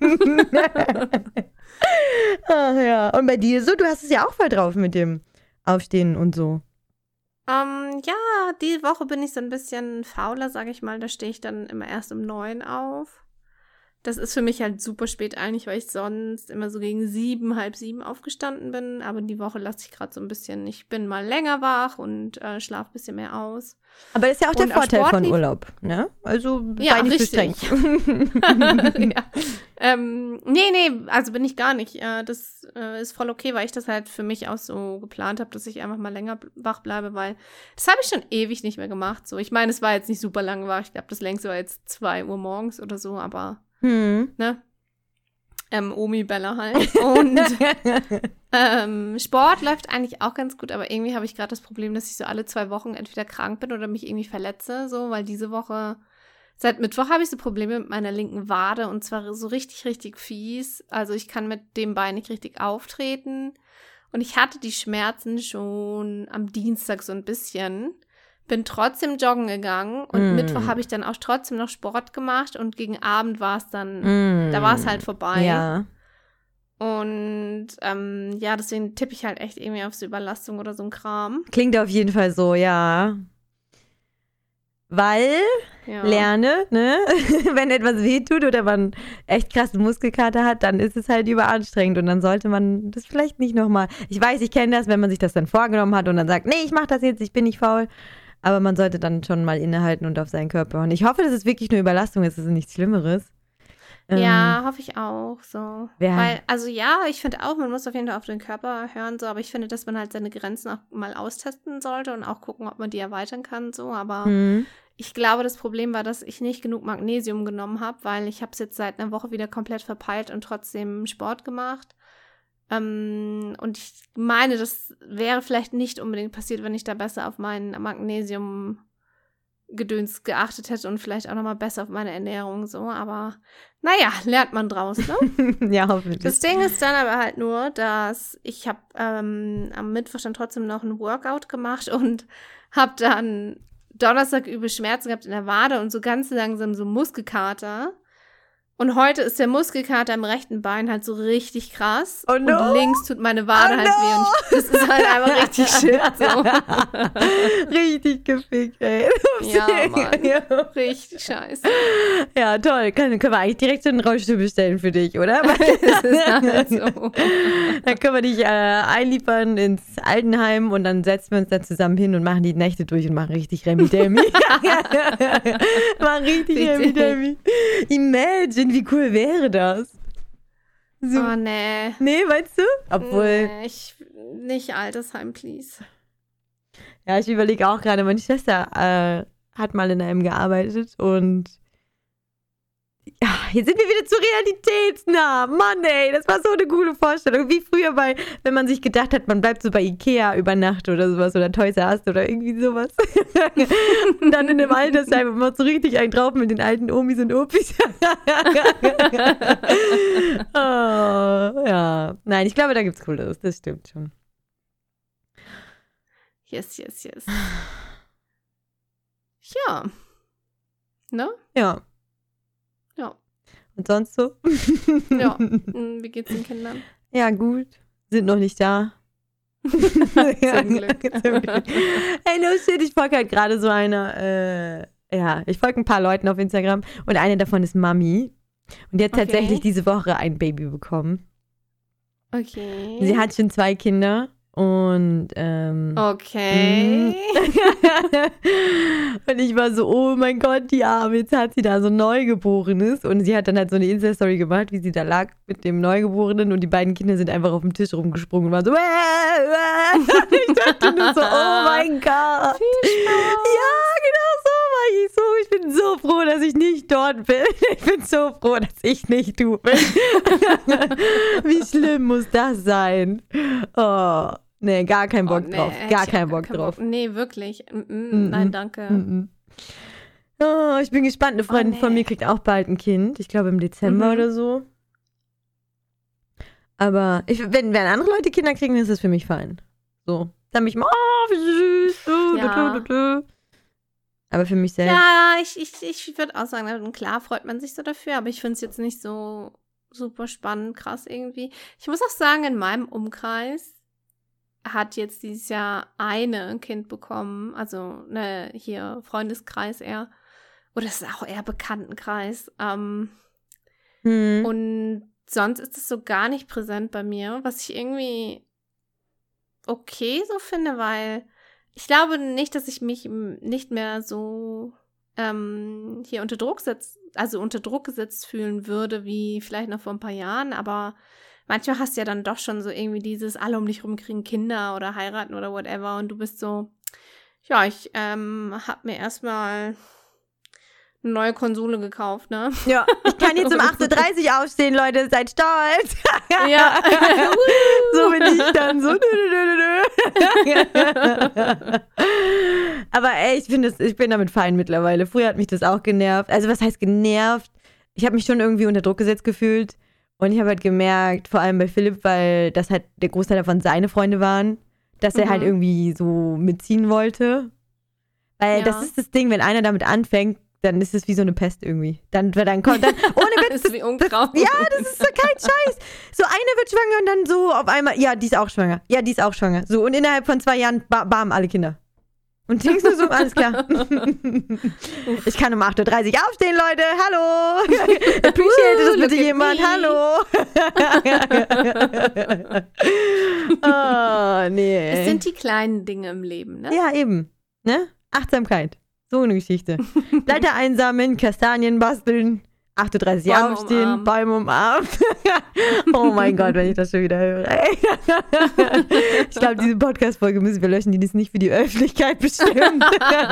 Speaker 1: Ach ja. Und bei dir so? Du hast es ja auch voll drauf mit dem Aufstehen und so.
Speaker 2: Um, ja, die Woche bin ich so ein bisschen fauler, sage ich mal. Da stehe ich dann immer erst um neun auf. Das ist für mich halt super spät eigentlich, weil ich sonst immer so gegen sieben, halb sieben aufgestanden bin. Aber die Woche lasse ich gerade so ein bisschen, ich bin mal länger wach und äh, schlafe ein bisschen mehr aus.
Speaker 1: Aber das ist ja auch
Speaker 2: und
Speaker 1: der Vorteil von
Speaker 2: lief-
Speaker 1: Urlaub, ne? Also
Speaker 2: ja,
Speaker 1: sei nicht
Speaker 2: richtig.
Speaker 1: so streng.
Speaker 2: ja. ähm, nee, nee, also bin ich gar nicht. Äh, das äh, ist voll okay, weil ich das halt für mich auch so geplant habe, dass ich einfach mal länger b- wach bleibe, weil das habe ich schon ewig nicht mehr gemacht. So, ich meine, es war jetzt nicht super lang wach. Ich glaube, das längste war jetzt zwei Uhr morgens oder so, aber
Speaker 1: Hm.
Speaker 2: ne? Ähm, Omi Bella halt. Und ähm, Sport läuft eigentlich auch ganz gut, aber irgendwie habe ich gerade das Problem, dass ich so alle zwei Wochen entweder krank bin oder mich irgendwie verletze, so, weil diese Woche, seit Mittwoch habe ich so Probleme mit meiner linken Wade und zwar so richtig, richtig fies. Also ich kann mit dem Bein nicht richtig auftreten und ich hatte die Schmerzen schon am Dienstag so ein bisschen. Bin trotzdem joggen gegangen und
Speaker 1: Mm.
Speaker 2: Mittwoch habe ich dann auch trotzdem noch Sport gemacht und gegen Abend war es dann,
Speaker 1: Mm.
Speaker 2: da war es halt vorbei.
Speaker 1: Ja.
Speaker 2: Und ähm, ja, deswegen tippe ich halt echt irgendwie auf so Überlastung oder so ein Kram.
Speaker 1: Klingt auf jeden Fall so, ja. Weil,
Speaker 2: Ja.
Speaker 1: lerne, ne? Wenn etwas wehtut oder man echt krassen Muskelkater hat, dann ist es halt überanstrengend und dann sollte man das vielleicht nicht nochmal. Ich weiß, ich kenne das, wenn man sich das dann vorgenommen hat und dann sagt, nee, ich mach das jetzt, ich bin nicht faul. Aber man sollte dann schon mal innehalten und auf seinen Körper hören. Ich hoffe, dass es wirklich nur Überlastung ist, es ist nichts Schlimmeres.
Speaker 2: Ja, hoffe ich auch so.
Speaker 1: wer-
Speaker 2: Weil, also ja, ich finde auch, man muss auf jeden Fall auf den Körper hören, so, aber ich finde, dass man halt seine Grenzen auch mal austesten sollte und auch gucken, ob man die erweitern kann, so, aber
Speaker 1: Hm.
Speaker 2: ich glaube, das Problem war, dass ich nicht genug Magnesium genommen habe, weil ich habe es jetzt seit einer Woche wieder komplett verpeilt und trotzdem Sport gemacht. Ähm, und ich meine, das wäre vielleicht nicht unbedingt passiert, wenn ich da besser auf mein Magnesium-Gedöns geachtet hätte und vielleicht auch nochmal besser auf meine Ernährung, so, aber naja, lernt man draus, ne?
Speaker 1: Ja, hoffentlich.
Speaker 2: Das Ding ist dann aber halt nur, dass ich habe ähm, am Mittwoch dann trotzdem noch ein Workout gemacht und habe dann Donnerstag übel Schmerzen gehabt in der Wade und so ganz langsam so Muskelkater. Und heute ist der Muskelkater im rechten Bein halt so richtig krass.
Speaker 1: Oh no.
Speaker 2: Und links tut meine Wade
Speaker 1: Oh
Speaker 2: halt
Speaker 1: no.
Speaker 2: weh. Und ich, das ist halt einfach richtig shit. So.
Speaker 1: Richtig gefickt, ey.
Speaker 2: Ja, Mann.
Speaker 1: Ja.
Speaker 2: Richtig scheiße.
Speaker 1: Ja, toll. Können, können wir eigentlich direkt so einen Rollstuhl bestellen für dich, oder?
Speaker 2: Das ist halt so.
Speaker 1: Dann können wir dich äh, einliefern ins Altenheim und dann setzen wir uns da zusammen hin und machen die Nächte durch und machen richtig Remi-Demi. machen richtig
Speaker 2: Richtig.
Speaker 1: Remi-Demi. Imagine, wie cool wäre das? So.
Speaker 2: Oh, nee.
Speaker 1: Nee, meinst du? Obwohl,
Speaker 2: Nee, ich, nicht Altersheim, please.
Speaker 1: ja, ich überlege auch gerade, meine Schwester äh, hat mal in einem gearbeitet und ja, jetzt sind wir wieder zu realitätsnah. Mann, ey, das war so eine coole Vorstellung. Wie früher bei, wenn man sich gedacht hat, man bleibt so bei Ikea über Nacht oder sowas oder Toys R Us oder irgendwie sowas. Und dann in dem Altersheim macht so richtig einen drauf mit den alten Omis und Opis. Oh, ja. Nein, ich glaube, da gibt's Cooleres. Das stimmt schon.
Speaker 2: Yes, yes, yes. Ja. Ne?
Speaker 1: Ja.
Speaker 2: Ja.
Speaker 1: Und sonst so?
Speaker 2: Ja. Hm, Wie geht's den Kindern?
Speaker 1: Ja, gut. Sind noch nicht da.
Speaker 2: Zum Glück.
Speaker 1: Zum Glück. Hey, no shit, ich folge halt gerade so einer, äh, ja, ich folge ein paar Leuten auf Instagram und eine davon ist Mami. Und die hat
Speaker 2: Okay.
Speaker 1: tatsächlich diese Woche ein Baby bekommen.
Speaker 2: Okay.
Speaker 1: Sie hat schon zwei Kinder und ähm,
Speaker 2: Okay.
Speaker 1: und ich war so, oh mein Gott, die Arme, jetzt hat sie da so ein Neugeborenes und sie hat dann halt so eine Insta-Story gemacht, wie sie da lag mit dem Neugeborenen und die beiden Kinder sind einfach auf dem Tisch rumgesprungen und waren so, äh, äh. Und ich dachte nur so, oh mein Gott.
Speaker 2: Viel Spaß.
Speaker 1: Ja, genau so war ich so. Ich bin so froh, dass ich nicht dort bin. Ich bin so froh, dass ich nicht du bin. Wie schlimm muss das sein? Oh, nee, gar keinen Bock
Speaker 2: Oh, nee,
Speaker 1: drauf.
Speaker 2: hätte
Speaker 1: Gar
Speaker 2: ich
Speaker 1: keinen
Speaker 2: auch
Speaker 1: Bock drauf.
Speaker 2: Nee, wirklich. Mm -mm.
Speaker 1: Mm-mm.
Speaker 2: Nein, danke.
Speaker 1: Mm-mm. Oh, ich bin gespannt. Eine Freundin
Speaker 2: Oh, nee.
Speaker 1: von mir kriegt auch bald ein Kind. Ich glaube im Dezember
Speaker 2: Mhm.
Speaker 1: oder so. Aber ich, wenn, wenn andere Leute Kinder kriegen, ist das für mich fein. So. Dann bin ich mal, oh, wie süß. Du,
Speaker 2: Ja.
Speaker 1: du, du, du. Aber für mich selbst.
Speaker 2: Ja, ich, ich, ich würde auch sagen, klar freut man sich so dafür, aber ich finde es jetzt nicht so super spannend, krass irgendwie. Ich muss auch sagen, in meinem Umkreis hat jetzt dieses Jahr eine ein Kind bekommen, also ne, hier Freundeskreis eher, oder es ist auch eher Bekanntenkreis. Ähm,
Speaker 1: Hm.
Speaker 2: und sonst ist es so gar nicht präsent bei mir, was ich irgendwie okay so finde, weil ich glaube nicht, dass ich mich m- nicht mehr so ähm, hier unter Druck setz, also unter Druck gesetzt fühlen würde, wie vielleicht noch vor ein paar Jahren, aber manchmal hast du ja dann doch schon so irgendwie dieses, alle um dich rum kriegen Kinder oder heiraten oder whatever und du bist so, ja, ich ähm, hab mir erstmal eine neue Konsole gekauft, ne?
Speaker 1: Ja, ich kann jetzt um acht Uhr dreißig aufstehen, Leute, seid stolz.
Speaker 2: Ja.
Speaker 1: So bin ich dann so. Aber ey, ich finde das, ich bin damit fein mittlerweile. Früher hat mich das auch genervt. Also was heißt genervt? Ich habe mich schon irgendwie unter Druck gesetzt gefühlt. Und ich habe halt gemerkt, vor allem bei Philipp, weil das halt der Großteil davon seine Freunde waren, dass er
Speaker 2: Mhm.
Speaker 1: halt irgendwie so mitziehen wollte. Weil
Speaker 2: Ja.
Speaker 1: das ist das Ding, wenn einer damit anfängt, dann ist es wie so eine Pest irgendwie. Dann, dann kommt dann, ohne Witz,
Speaker 2: Das ist wie Unkraut.
Speaker 1: ja, das ist so kein Scheiß. So eine wird schwanger und dann so auf einmal, ja, die ist auch schwanger. Ja, die ist auch schwanger. So, und innerhalb von zwei Jahren ba- bam, alle Kinder. Und denkst du so, alles klar. Ich kann um acht Uhr dreißig aufstehen, Leute. Hallo. Appreciate das
Speaker 2: Uh,
Speaker 1: bitte
Speaker 2: look at
Speaker 1: jemand.
Speaker 2: me.
Speaker 1: Hallo. Oh, nee.
Speaker 2: Es sind die kleinen Dinge im Leben, ne?
Speaker 1: Ja, eben. Ne? Achtsamkeit. So eine Geschichte. Blätter einsammeln, Kastanien basteln, acht Uhr dreißig
Speaker 2: Bäume
Speaker 1: aufstehen,
Speaker 2: umarmen.
Speaker 1: Bäume umarmen. Oh mein Gott, wenn ich das schon wieder höre. Ey. Ich glaube, diese Podcast-Folge müssen wir löschen, die ist nicht für die Öffentlichkeit bestimmt.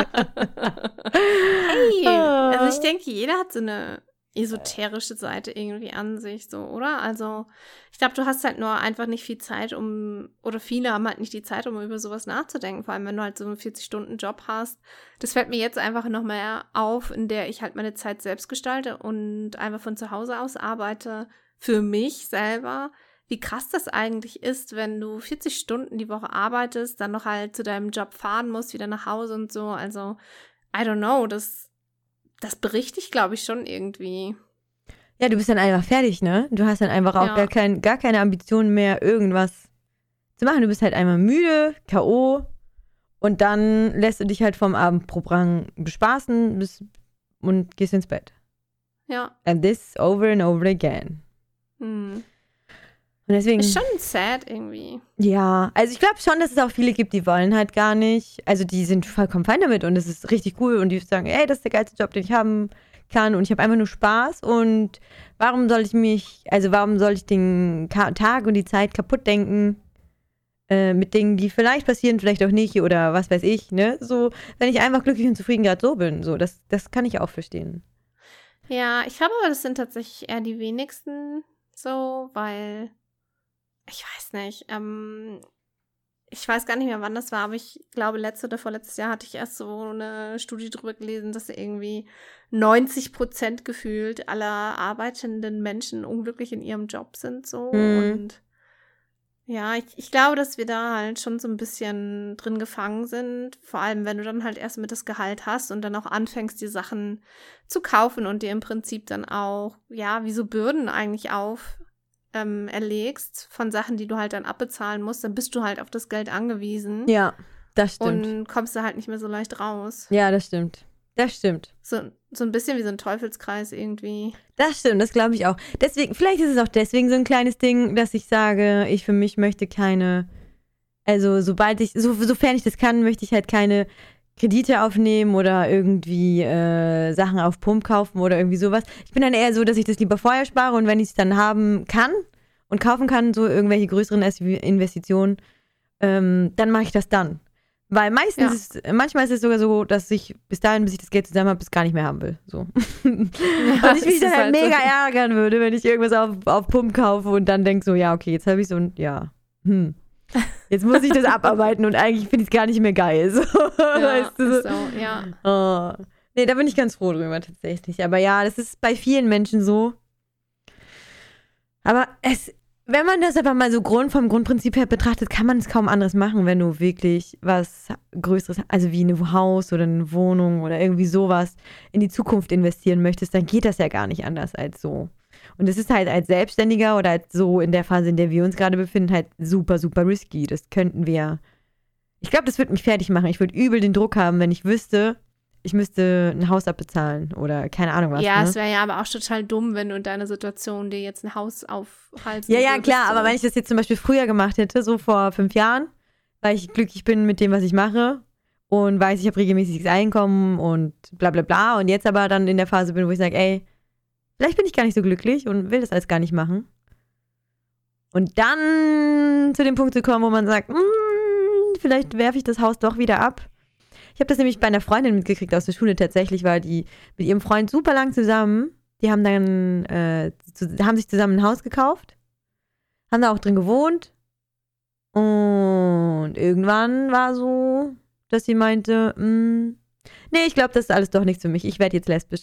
Speaker 2: Hey, also ich denke, jeder hat so eine esoterische Seite irgendwie an sich, so, oder? Also ich glaube, du hast halt nur einfach nicht viel Zeit, um, oder viele haben halt nicht die Zeit, um über sowas nachzudenken, vor allem wenn du halt so einen vierzig-Stunden-Job hast. Das fällt mir jetzt einfach noch mehr auf, in der ich halt meine Zeit selbst gestalte und einfach von zu Hause aus arbeite, für mich selber, wie krass das eigentlich ist, wenn du vierzig Stunden die Woche arbeitest, dann noch halt zu deinem Job fahren musst, wieder nach Hause und so, also I don't know, das Das berichte ich, glaube ich, schon irgendwie.
Speaker 1: Ja, du bist dann einfach fertig, ne? Du hast dann einfach auch
Speaker 2: Ja.
Speaker 1: gar, kein, gar keine Ambition mehr, irgendwas zu machen. Du bist halt einmal müde, K O und dann lässt du dich halt vom Abendprogramm bespaßen bis, und gehst ins Bett.
Speaker 2: Ja.
Speaker 1: And this over and over again.
Speaker 2: Hm.
Speaker 1: Und deswegen,
Speaker 2: Ist schon sad irgendwie.
Speaker 1: ja, also ich glaube schon, dass es auch viele gibt, die wollen halt gar nicht. Also die sind vollkommen fein damit und es ist richtig cool und die sagen, ey, das ist der geilste Job, den ich haben kann und ich habe einfach nur Spaß und warum soll ich mich, also warum soll ich den Ka- Tag und die Zeit kaputt denken äh, mit Dingen, die vielleicht passieren, vielleicht auch nicht oder was weiß ich, ne? So, wenn ich einfach glücklich und zufrieden gerade so bin, so, das, das kann ich auch verstehen.
Speaker 2: Ja, ich glaube aber, das sind tatsächlich eher die wenigsten so, weil ich weiß nicht, ähm, ich weiß gar nicht mehr, wann das war, aber ich glaube, letztes oder vorletztes Jahr hatte ich erst so eine Studie drüber gelesen, dass irgendwie neunzig Prozent gefühlt aller arbeitenden Menschen unglücklich in ihrem Job sind so
Speaker 1: Mhm.
Speaker 2: und ja, ich, ich glaube, dass wir da halt schon so ein bisschen drin gefangen sind, vor allem wenn du dann halt erst mit das Gehalt hast und dann auch anfängst, die Sachen zu kaufen und dir im Prinzip dann auch, ja, wie so Bürden eigentlich auf ähm, erlegst von Sachen, die du halt dann abbezahlen musst, dann bist du halt auf das Geld angewiesen
Speaker 1: Ja, das stimmt.
Speaker 2: und kommst da halt nicht mehr so leicht raus.
Speaker 1: Ja, das stimmt. Das stimmt.
Speaker 2: So, so ein bisschen wie so ein Teufelskreis irgendwie.
Speaker 1: Das stimmt, das glaube ich auch. Deswegen, vielleicht ist es auch deswegen so ein kleines Ding, dass ich sage, ich für mich möchte keine, also sobald ich, so, sofern ich das kann, möchte ich halt keine Kredite aufnehmen oder irgendwie äh, Sachen auf Pump kaufen oder irgendwie sowas. Ich bin dann eher so, dass ich das lieber vorher spare und wenn ich es dann haben kann und kaufen kann, so irgendwelche größeren Investitionen, ähm, dann mache ich das dann. Weil meistens
Speaker 2: Ja.
Speaker 1: ist, manchmal ist es sogar so, dass ich bis dahin, bis ich das Geld zusammen habe, es gar nicht mehr haben will. So. Und ich mich
Speaker 2: ist
Speaker 1: dann halt
Speaker 2: halt so.
Speaker 1: mega ärgern würde, wenn ich irgendwas auf, auf Pump kaufe und dann denke so, ja, okay, jetzt habe ich so ein, ja, hm. Jetzt muss ich das abarbeiten und eigentlich finde ich es gar nicht mehr geil. So,
Speaker 2: Ja,
Speaker 1: weißt du?
Speaker 2: ist so, ja.
Speaker 1: Oh. Nee, da bin ich ganz froh drüber tatsächlich. Aber ja, das ist bei vielen Menschen so. Aber es, wenn man das einfach mal so Grund vom Grundprinzip her betrachtet, kann man es kaum anderes machen, wenn du wirklich was Größeres, also wie ein Haus oder eine Wohnung oder irgendwie sowas in die Zukunft investieren möchtest, dann geht das ja gar nicht anders als so. Und es ist halt als Selbstständiger oder als so in der Phase, in der wir uns gerade befinden, halt super, super risky. Das könnten wir, ich glaube, das würde mich fertig machen. Ich würde übel den Druck haben, wenn ich wüsste, ich müsste ein Haus abbezahlen oder keine Ahnung was.
Speaker 2: Ja,
Speaker 1: ne?
Speaker 2: es wäre ja aber auch total dumm, wenn du in deiner Situation dir jetzt ein Haus aufhalst.
Speaker 1: Ja, ja, klar, so. Aber wenn ich das jetzt zum Beispiel früher gemacht hätte, so vor fünf Jahren, weil ich glücklich bin mit dem, was ich mache und weiß, ich habe regelmäßiges Einkommen und bla bla bla und jetzt aber dann in der Phase bin, wo ich sage, ey, vielleicht bin ich gar nicht so glücklich und will das alles gar nicht machen. Und dann zu dem Punkt zu kommen, wo man sagt, vielleicht werfe ich das Haus doch wieder ab. Ich habe das nämlich bei einer Freundin mitgekriegt aus der Schule tatsächlich, weil die mit ihrem Freund super lang zusammen, die haben dann, äh, zu, haben sich zusammen ein Haus gekauft, haben da auch drin gewohnt und irgendwann war so, dass sie meinte, mh, nee, ich glaube, das ist alles doch nichts für mich, ich werde jetzt lesbisch.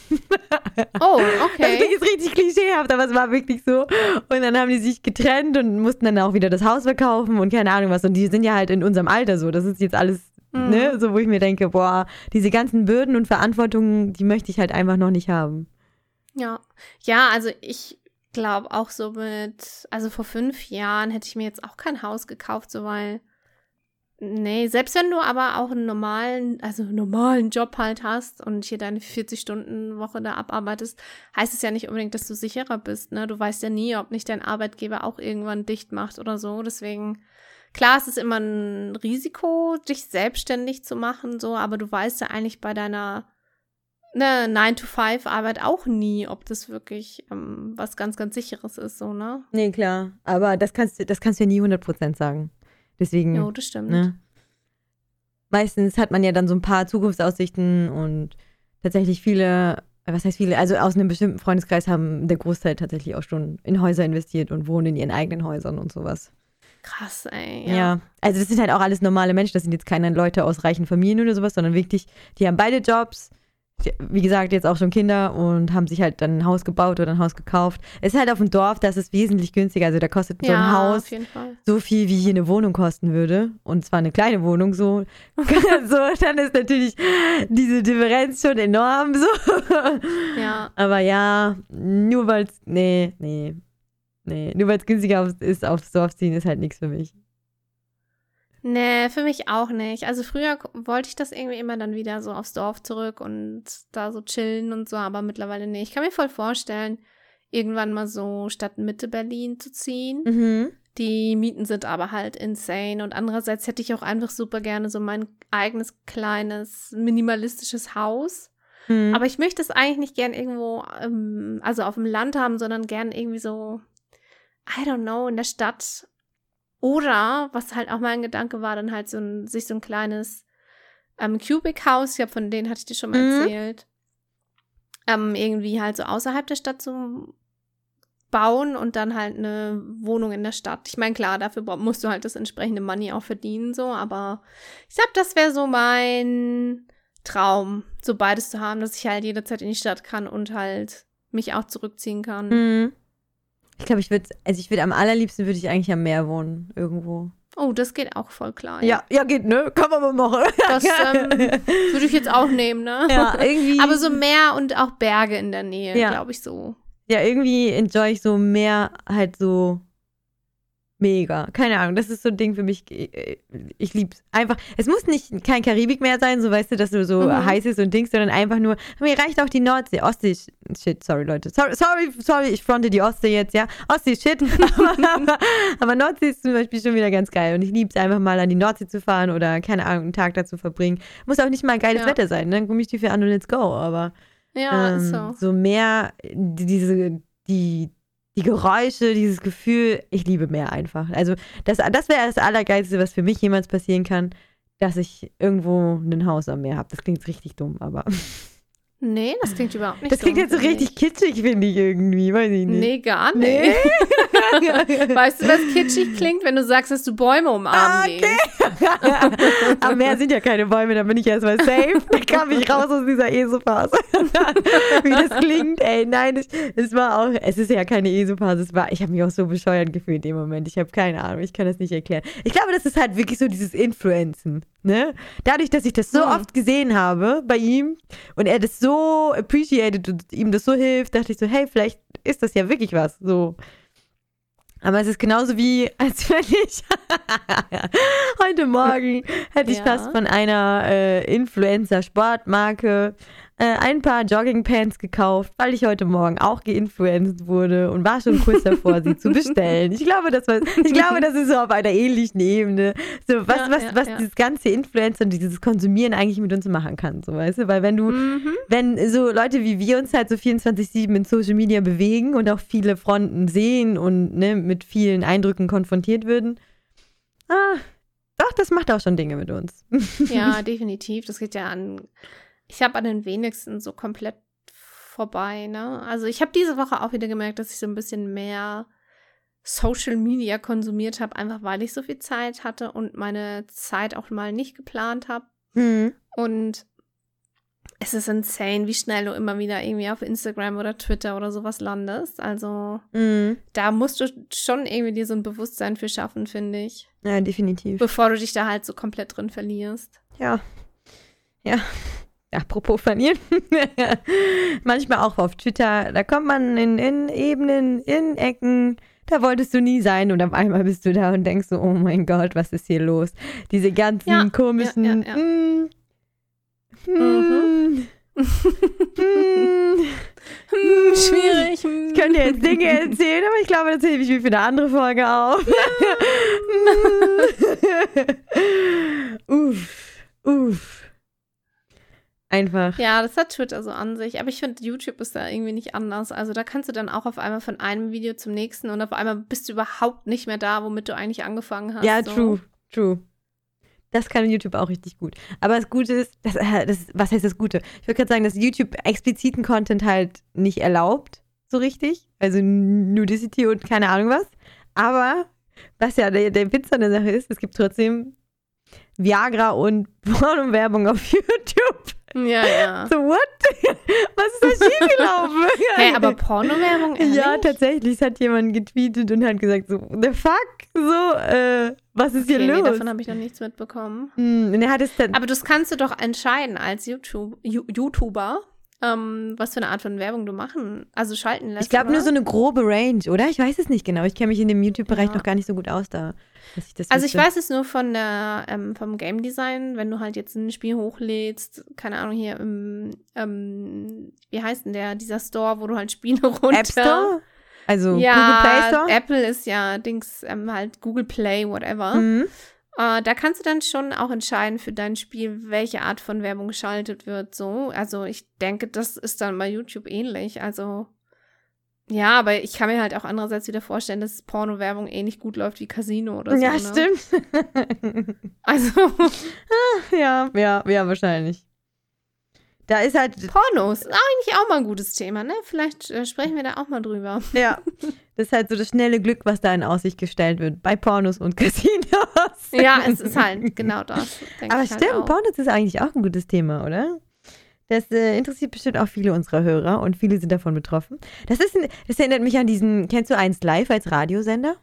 Speaker 2: Oh, okay.
Speaker 1: Das ist richtig klischeehaft, aber es war wirklich so. Und dann haben die sich getrennt und mussten dann auch wieder das Haus verkaufen und keine Ahnung was. Und die sind ja halt in unserem Alter so, das ist jetzt alles Ne? So, wo ich mir denke, boah, diese ganzen Bürden und Verantwortungen, die möchte ich halt einfach noch nicht haben.
Speaker 2: Ja, ja, also ich glaube auch so mit, also vor fünf Jahren hätte ich mir jetzt auch kein Haus gekauft, so weil, nee, selbst wenn du aber auch einen normalen, also einen normalen Job halt hast und hier deine vierzig-Stunden-Woche da abarbeitest, heißt es ja nicht unbedingt, dass du sicherer bist, ne? Du weißt ja nie, ob nicht dein Arbeitgeber auch irgendwann dicht macht oder so, deswegen klar, es ist immer ein Risiko, dich selbstständig zu machen, so, aber du weißt ja eigentlich bei deiner ne, nine to five Arbeit auch nie, ob das wirklich ähm, was ganz, ganz Sicheres ist, so, ne?
Speaker 1: Nee, klar. Aber das kannst du, das kannst du ja nie hundert Prozent sagen. Deswegen.
Speaker 2: Jo, das stimmt.
Speaker 1: Ne? Meistens hat man ja dann so ein paar Zukunftsaussichten und tatsächlich viele, was heißt viele, also aus einem bestimmten Freundeskreis haben der Großteil tatsächlich auch schon in Häuser investiert und wohnen in ihren eigenen Häusern und sowas.
Speaker 2: Krass, ey. Ja.
Speaker 1: ja, also das sind halt auch alles normale Menschen, das sind jetzt keine Leute aus reichen Familien oder sowas, sondern wirklich, die haben beide Jobs, die, wie gesagt, jetzt auch schon Kinder und haben sich halt dann ein Haus gebaut oder ein Haus gekauft. Es ist halt auf dem Dorf, das ist wesentlich günstiger, also da kostet so
Speaker 2: Ja,
Speaker 1: ein Haus
Speaker 2: auf jeden Fall.
Speaker 1: so viel, wie hier eine Wohnung kosten würde und zwar eine kleine Wohnung, so, so dann ist natürlich diese Differenz schon enorm, so.
Speaker 2: Ja.
Speaker 1: Aber ja, nur weil es, nee, nee. Nee, nur weil es günstiger ist, aufs Dorf ziehen, ist halt nichts für mich.
Speaker 2: Nee, für mich auch nicht. Also früher wollte ich das irgendwie immer dann wieder so aufs Dorf zurück und da so chillen und so, aber mittlerweile nicht. Ich kann mir voll vorstellen, irgendwann mal so Stadtmitte Berlin zu ziehen.
Speaker 1: Mhm.
Speaker 2: Die Mieten sind aber halt insane und andererseits hätte ich auch einfach super gerne so mein eigenes kleines minimalistisches Haus. Mhm. Aber ich möchte es eigentlich nicht gern irgendwo, ähm, also auf dem Land haben, sondern gern irgendwie so I don't know, in der Stadt. Oder, was halt auch mein Gedanke war, dann halt so ein, sich so ein kleines ähm, Cubic-Haus, ich glaube, von denen hatte ich dir schon mal
Speaker 1: mhm.
Speaker 2: erzählt, ähm, irgendwie halt so außerhalb der Stadt zu bauen und dann halt eine Wohnung in der Stadt. Ich meine, klar, dafür musst du halt das entsprechende Money auch verdienen, so, aber ich glaube, das wäre so mein Traum, so beides zu haben, dass ich halt jederzeit in die Stadt kann und halt mich auch zurückziehen kann.
Speaker 1: Mhm. Ich glaube, ich würde, also ich würde am allerliebsten würde ich eigentlich am Meer wohnen, irgendwo.
Speaker 2: Oh, das geht auch voll klar.
Speaker 1: Ja, ja, ja geht, ne? Kann man mal machen.
Speaker 2: Das ähm, würde ich jetzt auch nehmen, ne?
Speaker 1: Ja, irgendwie.
Speaker 2: Aber so Meer und auch Berge in der Nähe,
Speaker 1: ja.
Speaker 2: glaube ich so.
Speaker 1: Ja, irgendwie enjoy ich so Meer halt so mega. Keine Ahnung, das ist so ein Ding für mich. Ich lieb's einfach. Es muss nicht kein Karibikmeer sein, so weißt du, dass du so mhm. heiß ist und Dings, sondern einfach nur, mir reicht auch die Nordsee. Ostsee, shit, sorry Leute. Sorry, sorry, sorry, ich fronte die Ostsee jetzt, ja. Ostsee, shit. aber, aber Nordsee ist zum Beispiel schon wieder ganz geil und ich lieb's einfach mal an die Nordsee zu fahren oder, keine Ahnung, einen Tag da zu verbringen. Muss auch nicht mal geiles
Speaker 2: ja.
Speaker 1: Wetter sein, ne? Dann komme ich die für an und let's go, aber
Speaker 2: ja,
Speaker 1: ähm,
Speaker 2: ist so.
Speaker 1: so mehr, diese, die Die Geräusche, dieses Gefühl, ich liebe Meer einfach. Also das, das wäre das Allergeilste, was für mich jemals passieren kann, dass ich irgendwo ein Haus am Meer habe. Das klingt richtig dumm, aber...
Speaker 2: Nee, das klingt überhaupt nicht
Speaker 1: Das klingt
Speaker 2: so.
Speaker 1: jetzt so richtig kitschig, finde ich irgendwie. Weiß ich nicht.
Speaker 2: Nee, gar nicht. Nee. Weißt du, was kitschig klingt, wenn du sagst, dass du Bäume umarmen
Speaker 1: Okay.
Speaker 2: gehst?
Speaker 1: Am Meer sind ja keine Bäume, da bin ich erstmal safe. Da kam ich raus aus dieser E S O-Phase. Wie das klingt, ey. Nein, es, es war auch, es ist ja keine E S O-Phase. Es war, ich habe mich auch so bescheuert gefühlt im Moment. Ich habe keine Ahnung, ich kann das nicht erklären. Ich glaube, das ist halt wirklich so dieses Influenzen. Ne? Dadurch, dass ich das so
Speaker 2: hm.
Speaker 1: oft gesehen habe bei ihm und er das so appreciated und ihm das so hilft, dachte ich so, hey, vielleicht ist das ja wirklich was. So. Aber es ist genauso wie, als wenn ich heute Morgen hätte ich
Speaker 2: Ja.
Speaker 1: fast von einer äh, Influencer-Sportmarke äh, ein paar Joggingpants gekauft, weil ich heute Morgen auch geinfluenced wurde und war schon kurz davor, sie zu bestellen. Ich glaube, das war, ich glaube, das ist so auf einer ähnlichen Ebene. So, was,
Speaker 2: Ja,
Speaker 1: was,
Speaker 2: ja,
Speaker 1: was
Speaker 2: ja.
Speaker 1: dieses ganze Influencer und dieses Konsumieren eigentlich mit uns machen kann, so, weißt du? Weil wenn du,
Speaker 2: Mhm.
Speaker 1: wenn so Leute wie wir uns halt so vierundzwanzig sieben in Social Media bewegen und auch viele Fronten sehen und ne, mit vielen Eindrücken konfrontiert würden, ah, doch, das macht auch schon Dinge mit uns.
Speaker 2: Ja, definitiv. Das geht ja an, ich habe an den wenigsten so komplett vorbei, ne? Also ich habe diese Woche auch wieder gemerkt, dass ich so ein bisschen mehr Social Media konsumiert habe, einfach weil ich so viel Zeit hatte und meine Zeit auch mal nicht geplant habe.
Speaker 1: Mhm.
Speaker 2: Und es ist insane, wie schnell du immer wieder irgendwie auf Instagram oder Twitter oder sowas landest. Also
Speaker 1: Mhm.
Speaker 2: da musst du schon irgendwie dir so ein Bewusstsein für schaffen, finde ich.
Speaker 1: Ja, definitiv.
Speaker 2: Bevor du dich da halt so komplett drin verlierst.
Speaker 1: Ja. Ja. Apropos verlieren. Manchmal auch auf Twitter, da kommt man in, in Ebenen, in Ecken, da wolltest du nie sein und auf einmal bist du da und denkst so, oh mein Gott, was ist hier los? Diese ganzen
Speaker 2: Ja,
Speaker 1: komischen,
Speaker 2: ja, ja, ja.
Speaker 1: mm,
Speaker 2: Mhm.
Speaker 1: mm, mm,
Speaker 2: Hm, schwierig.
Speaker 1: ich könnte jetzt Dinge erzählen, aber ich glaube, das hebe ich mir für eine andere Folge auf. Uff, uff. Einfach.
Speaker 2: Ja, das hat Twitter so an sich. Aber ich finde, YouTube ist da irgendwie nicht anders. Also da kannst du dann auch auf einmal von einem Video zum nächsten und auf einmal bist du überhaupt nicht mehr da, womit du eigentlich angefangen hast.
Speaker 1: Ja,
Speaker 2: so.
Speaker 1: true, true. Das kann YouTube auch richtig gut. Aber das Gute ist, das, äh, das, was heißt das Gute? Ich würde gerade sagen, dass YouTube expliziten Content halt nicht erlaubt, so richtig. Also Nudicity und keine Ahnung was. Aber was ja der, der Witz an der Sache ist, es gibt trotzdem Viagra und Porno-Werbung auf YouTube.
Speaker 2: Ja, ja.
Speaker 1: So, what? Was ist da schiefgelaufen?
Speaker 2: Hey, aber Porno-Werbung, ehrlich?
Speaker 1: Ja, tatsächlich. Es hat jemand getweetet und hat gesagt so, the fuck? So, äh, was ist hier
Speaker 2: Okay, nee,
Speaker 1: los?
Speaker 2: davon habe ich noch nichts mitbekommen.
Speaker 1: Mm, und er hat es dann,
Speaker 2: Aber das kannst du doch entscheiden als YouTube, Ju- YouTuber, ähm, was für eine Art von Werbung du machen, also schalten lässt.
Speaker 1: ich glaube nur
Speaker 2: oder?
Speaker 1: so eine grobe Range, oder? Ich weiß es nicht genau. Ich kenne mich in dem YouTube-Bereich
Speaker 2: Ja.
Speaker 1: noch gar nicht so gut aus da. Dass ich das
Speaker 2: Also ich
Speaker 1: wüsste.
Speaker 2: weiß es nur von der, ähm, vom Game Design, wenn du halt jetzt ein Spiel hochlädst, keine Ahnung, hier im, ähm, wie heißt denn der, dieser Store, wo du halt Spiele runter...
Speaker 1: App Store? Also
Speaker 2: Ja,
Speaker 1: Google Play Store?
Speaker 2: Apple ist ja, Dings, ähm, halt Google Play, whatever.
Speaker 1: Mhm.
Speaker 2: Äh, da kannst du dann schon auch entscheiden für dein Spiel, welche Art von Werbung geschaltet wird, so. Also ich denke, das ist dann bei YouTube ähnlich, also... Ja, aber ich kann mir halt auch andererseits wieder vorstellen, dass Porno-Werbung ähnlich gut läuft wie Casino oder so.
Speaker 1: Ja,
Speaker 2: ne?
Speaker 1: stimmt.
Speaker 2: Also,
Speaker 1: ja, ja, ja, wahrscheinlich. Da ist halt,
Speaker 2: Pornos, ist eigentlich auch mal ein gutes Thema, ne? Vielleicht äh, sprechen wir da auch mal drüber.
Speaker 1: ja, das ist halt so das schnelle Glück, was da in Aussicht gestellt wird bei Pornos und Casinos.
Speaker 2: Ja, es ist halt genau das. denk
Speaker 1: Aber
Speaker 2: ich halt
Speaker 1: stimmt,
Speaker 2: auch.
Speaker 1: Pornos ist eigentlich auch ein gutes Thema, oder? Das äh, interessiert bestimmt auch viele unserer Hörer und viele sind davon betroffen. Das ist ein, das erinnert mich an diesen, kennst du eins Live als Radiosender?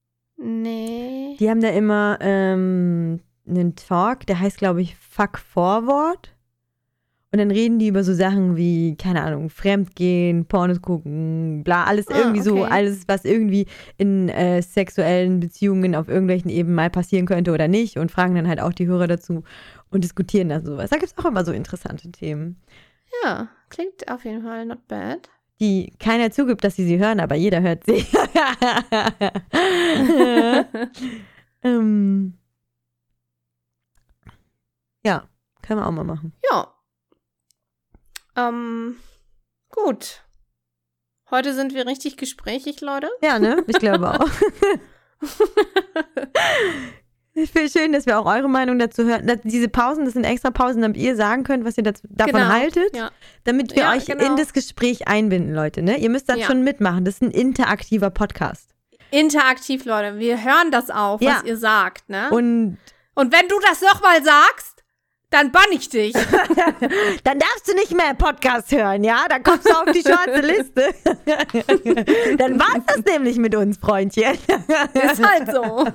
Speaker 2: Nee.
Speaker 1: Die haben da immer ähm, einen Talk, der heißt, glaube ich, Fuck Forward. Und dann reden die über so Sachen wie, keine Ahnung, Fremdgehen, Pornos gucken, bla, alles
Speaker 2: Ah,
Speaker 1: irgendwie so,
Speaker 2: okay.
Speaker 1: alles, was irgendwie in äh, sexuellen Beziehungen auf irgendwelchen Ebenen mal passieren könnte oder nicht und fragen dann halt auch die Hörer dazu und diskutieren da sowas. Da gibt es auch immer so interessante Themen,
Speaker 2: Ja, klingt auf jeden Fall not bad.
Speaker 1: die keiner zugibt, dass sie sie hören, aber jeder hört sie. ähm, ja, können wir auch mal machen.
Speaker 2: Ja. Ähm, gut. Heute sind wir richtig gesprächig, Leute.
Speaker 1: Ja, ne? Ich glaube auch. Ich finde es schön, dass wir auch eure Meinung dazu hören. Dass diese Pausen, das sind extra Pausen, damit ihr sagen könnt, was ihr dazu, davon
Speaker 2: Genau,
Speaker 1: haltet.
Speaker 2: ja.
Speaker 1: Damit wir
Speaker 2: Ja,
Speaker 1: euch
Speaker 2: genau.
Speaker 1: in das Gespräch einbinden, Leute. Ne? Ihr müsst das
Speaker 2: Ja.
Speaker 1: schon mitmachen. Das ist ein interaktiver Podcast.
Speaker 2: Interaktiv, Leute. Wir hören das auch, was
Speaker 1: Ja.
Speaker 2: ihr sagt, ne?
Speaker 1: Und
Speaker 2: Und wenn du das nochmal sagst, dann bann ich dich.
Speaker 1: dann darfst du nicht mehr Podcast hören, ja? Dann kommst du auf die schwarze Liste. Dann war's das nämlich mit uns, Freundchen.
Speaker 2: Ist halt so.
Speaker 1: Und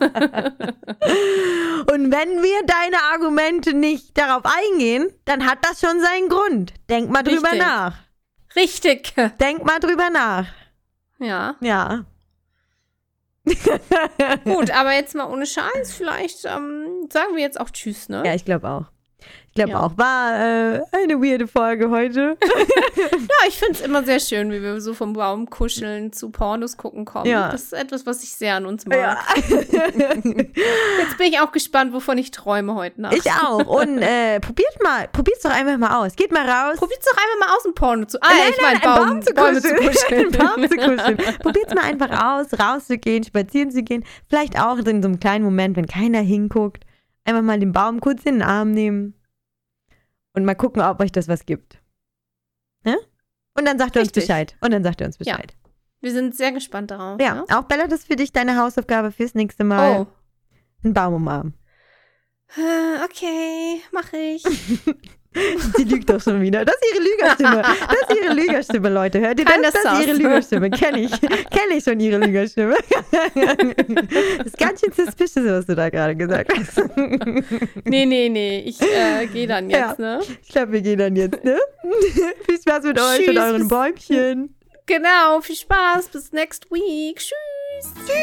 Speaker 1: wenn wir deine Argumente nicht darauf eingehen, dann hat das schon seinen Grund. Denk mal drüber
Speaker 2: Richtig.
Speaker 1: nach.
Speaker 2: Richtig.
Speaker 1: Denk mal drüber nach.
Speaker 2: Ja.
Speaker 1: Ja.
Speaker 2: Gut, aber jetzt mal ohne Scheiß, vielleicht ähm, sagen wir jetzt auch Tschüss, ne?
Speaker 1: Ja, ich glaube auch. Ich glaube
Speaker 2: Ja.
Speaker 1: auch. War äh, eine weirde Folge heute.
Speaker 2: Ja, ich finde es immer sehr schön, wie wir so vom Baum kuscheln zu Pornos gucken kommen.
Speaker 1: Ja.
Speaker 2: Das ist etwas, was ich sehr an uns mag.
Speaker 1: Ja.
Speaker 2: Jetzt bin ich auch gespannt, wovon ich träume heute Nacht.
Speaker 1: Ich auch. Und äh, probiert mal, probiert's doch einfach mal aus. Geht mal raus.
Speaker 2: Probiert's doch einfach mal aus, ein Porno zu. Ah,
Speaker 1: Nein,
Speaker 2: ich meine,
Speaker 1: nein, einen
Speaker 2: Baum, Bäume zu kuscheln.
Speaker 1: Einen Baum zu kuscheln. Probiert's mal einfach aus, rauszugehen, spazieren zu gehen. Vielleicht auch in so einem kleinen Moment, wenn keiner hinguckt. Einfach mal den Baum kurz in den Arm nehmen. Und mal gucken, ob euch das was gibt. Ne? Und dann sagt ihr uns
Speaker 2: Richtig.
Speaker 1: Bescheid. Und dann sagt ihr uns Bescheid.
Speaker 2: Wir sind sehr gespannt darauf.
Speaker 1: Ja,
Speaker 2: ne?
Speaker 1: auch Bella, das ist für dich deine Hausaufgabe fürs nächste Mal.
Speaker 2: Oh.
Speaker 1: Einen Baum umarmen.
Speaker 2: Äh, Okay, mach ich.
Speaker 1: Sie lügt doch schon wieder. Das ist ihre Lügerstimme. Das ist ihre Lügerstimme, Leute. Hört ihr das?
Speaker 2: Keine
Speaker 1: Das ist ihre
Speaker 2: Sauce.
Speaker 1: Lügerstimme. Kenne ich. Kenne ich schon ihre Lügerstimme. Das ist ganz schön suspicious, was du da gerade gesagt hast.
Speaker 2: Nee, nee, nee. Ich äh, gehe dann jetzt, ne?
Speaker 1: Ich glaube, wir gehen dann jetzt, ne? Viel Spaß mit euch
Speaker 2: Tschüss,
Speaker 1: und euren
Speaker 2: bis-
Speaker 1: Bäumchen.
Speaker 2: Genau, viel Spaß. Bis next week. Tschüss.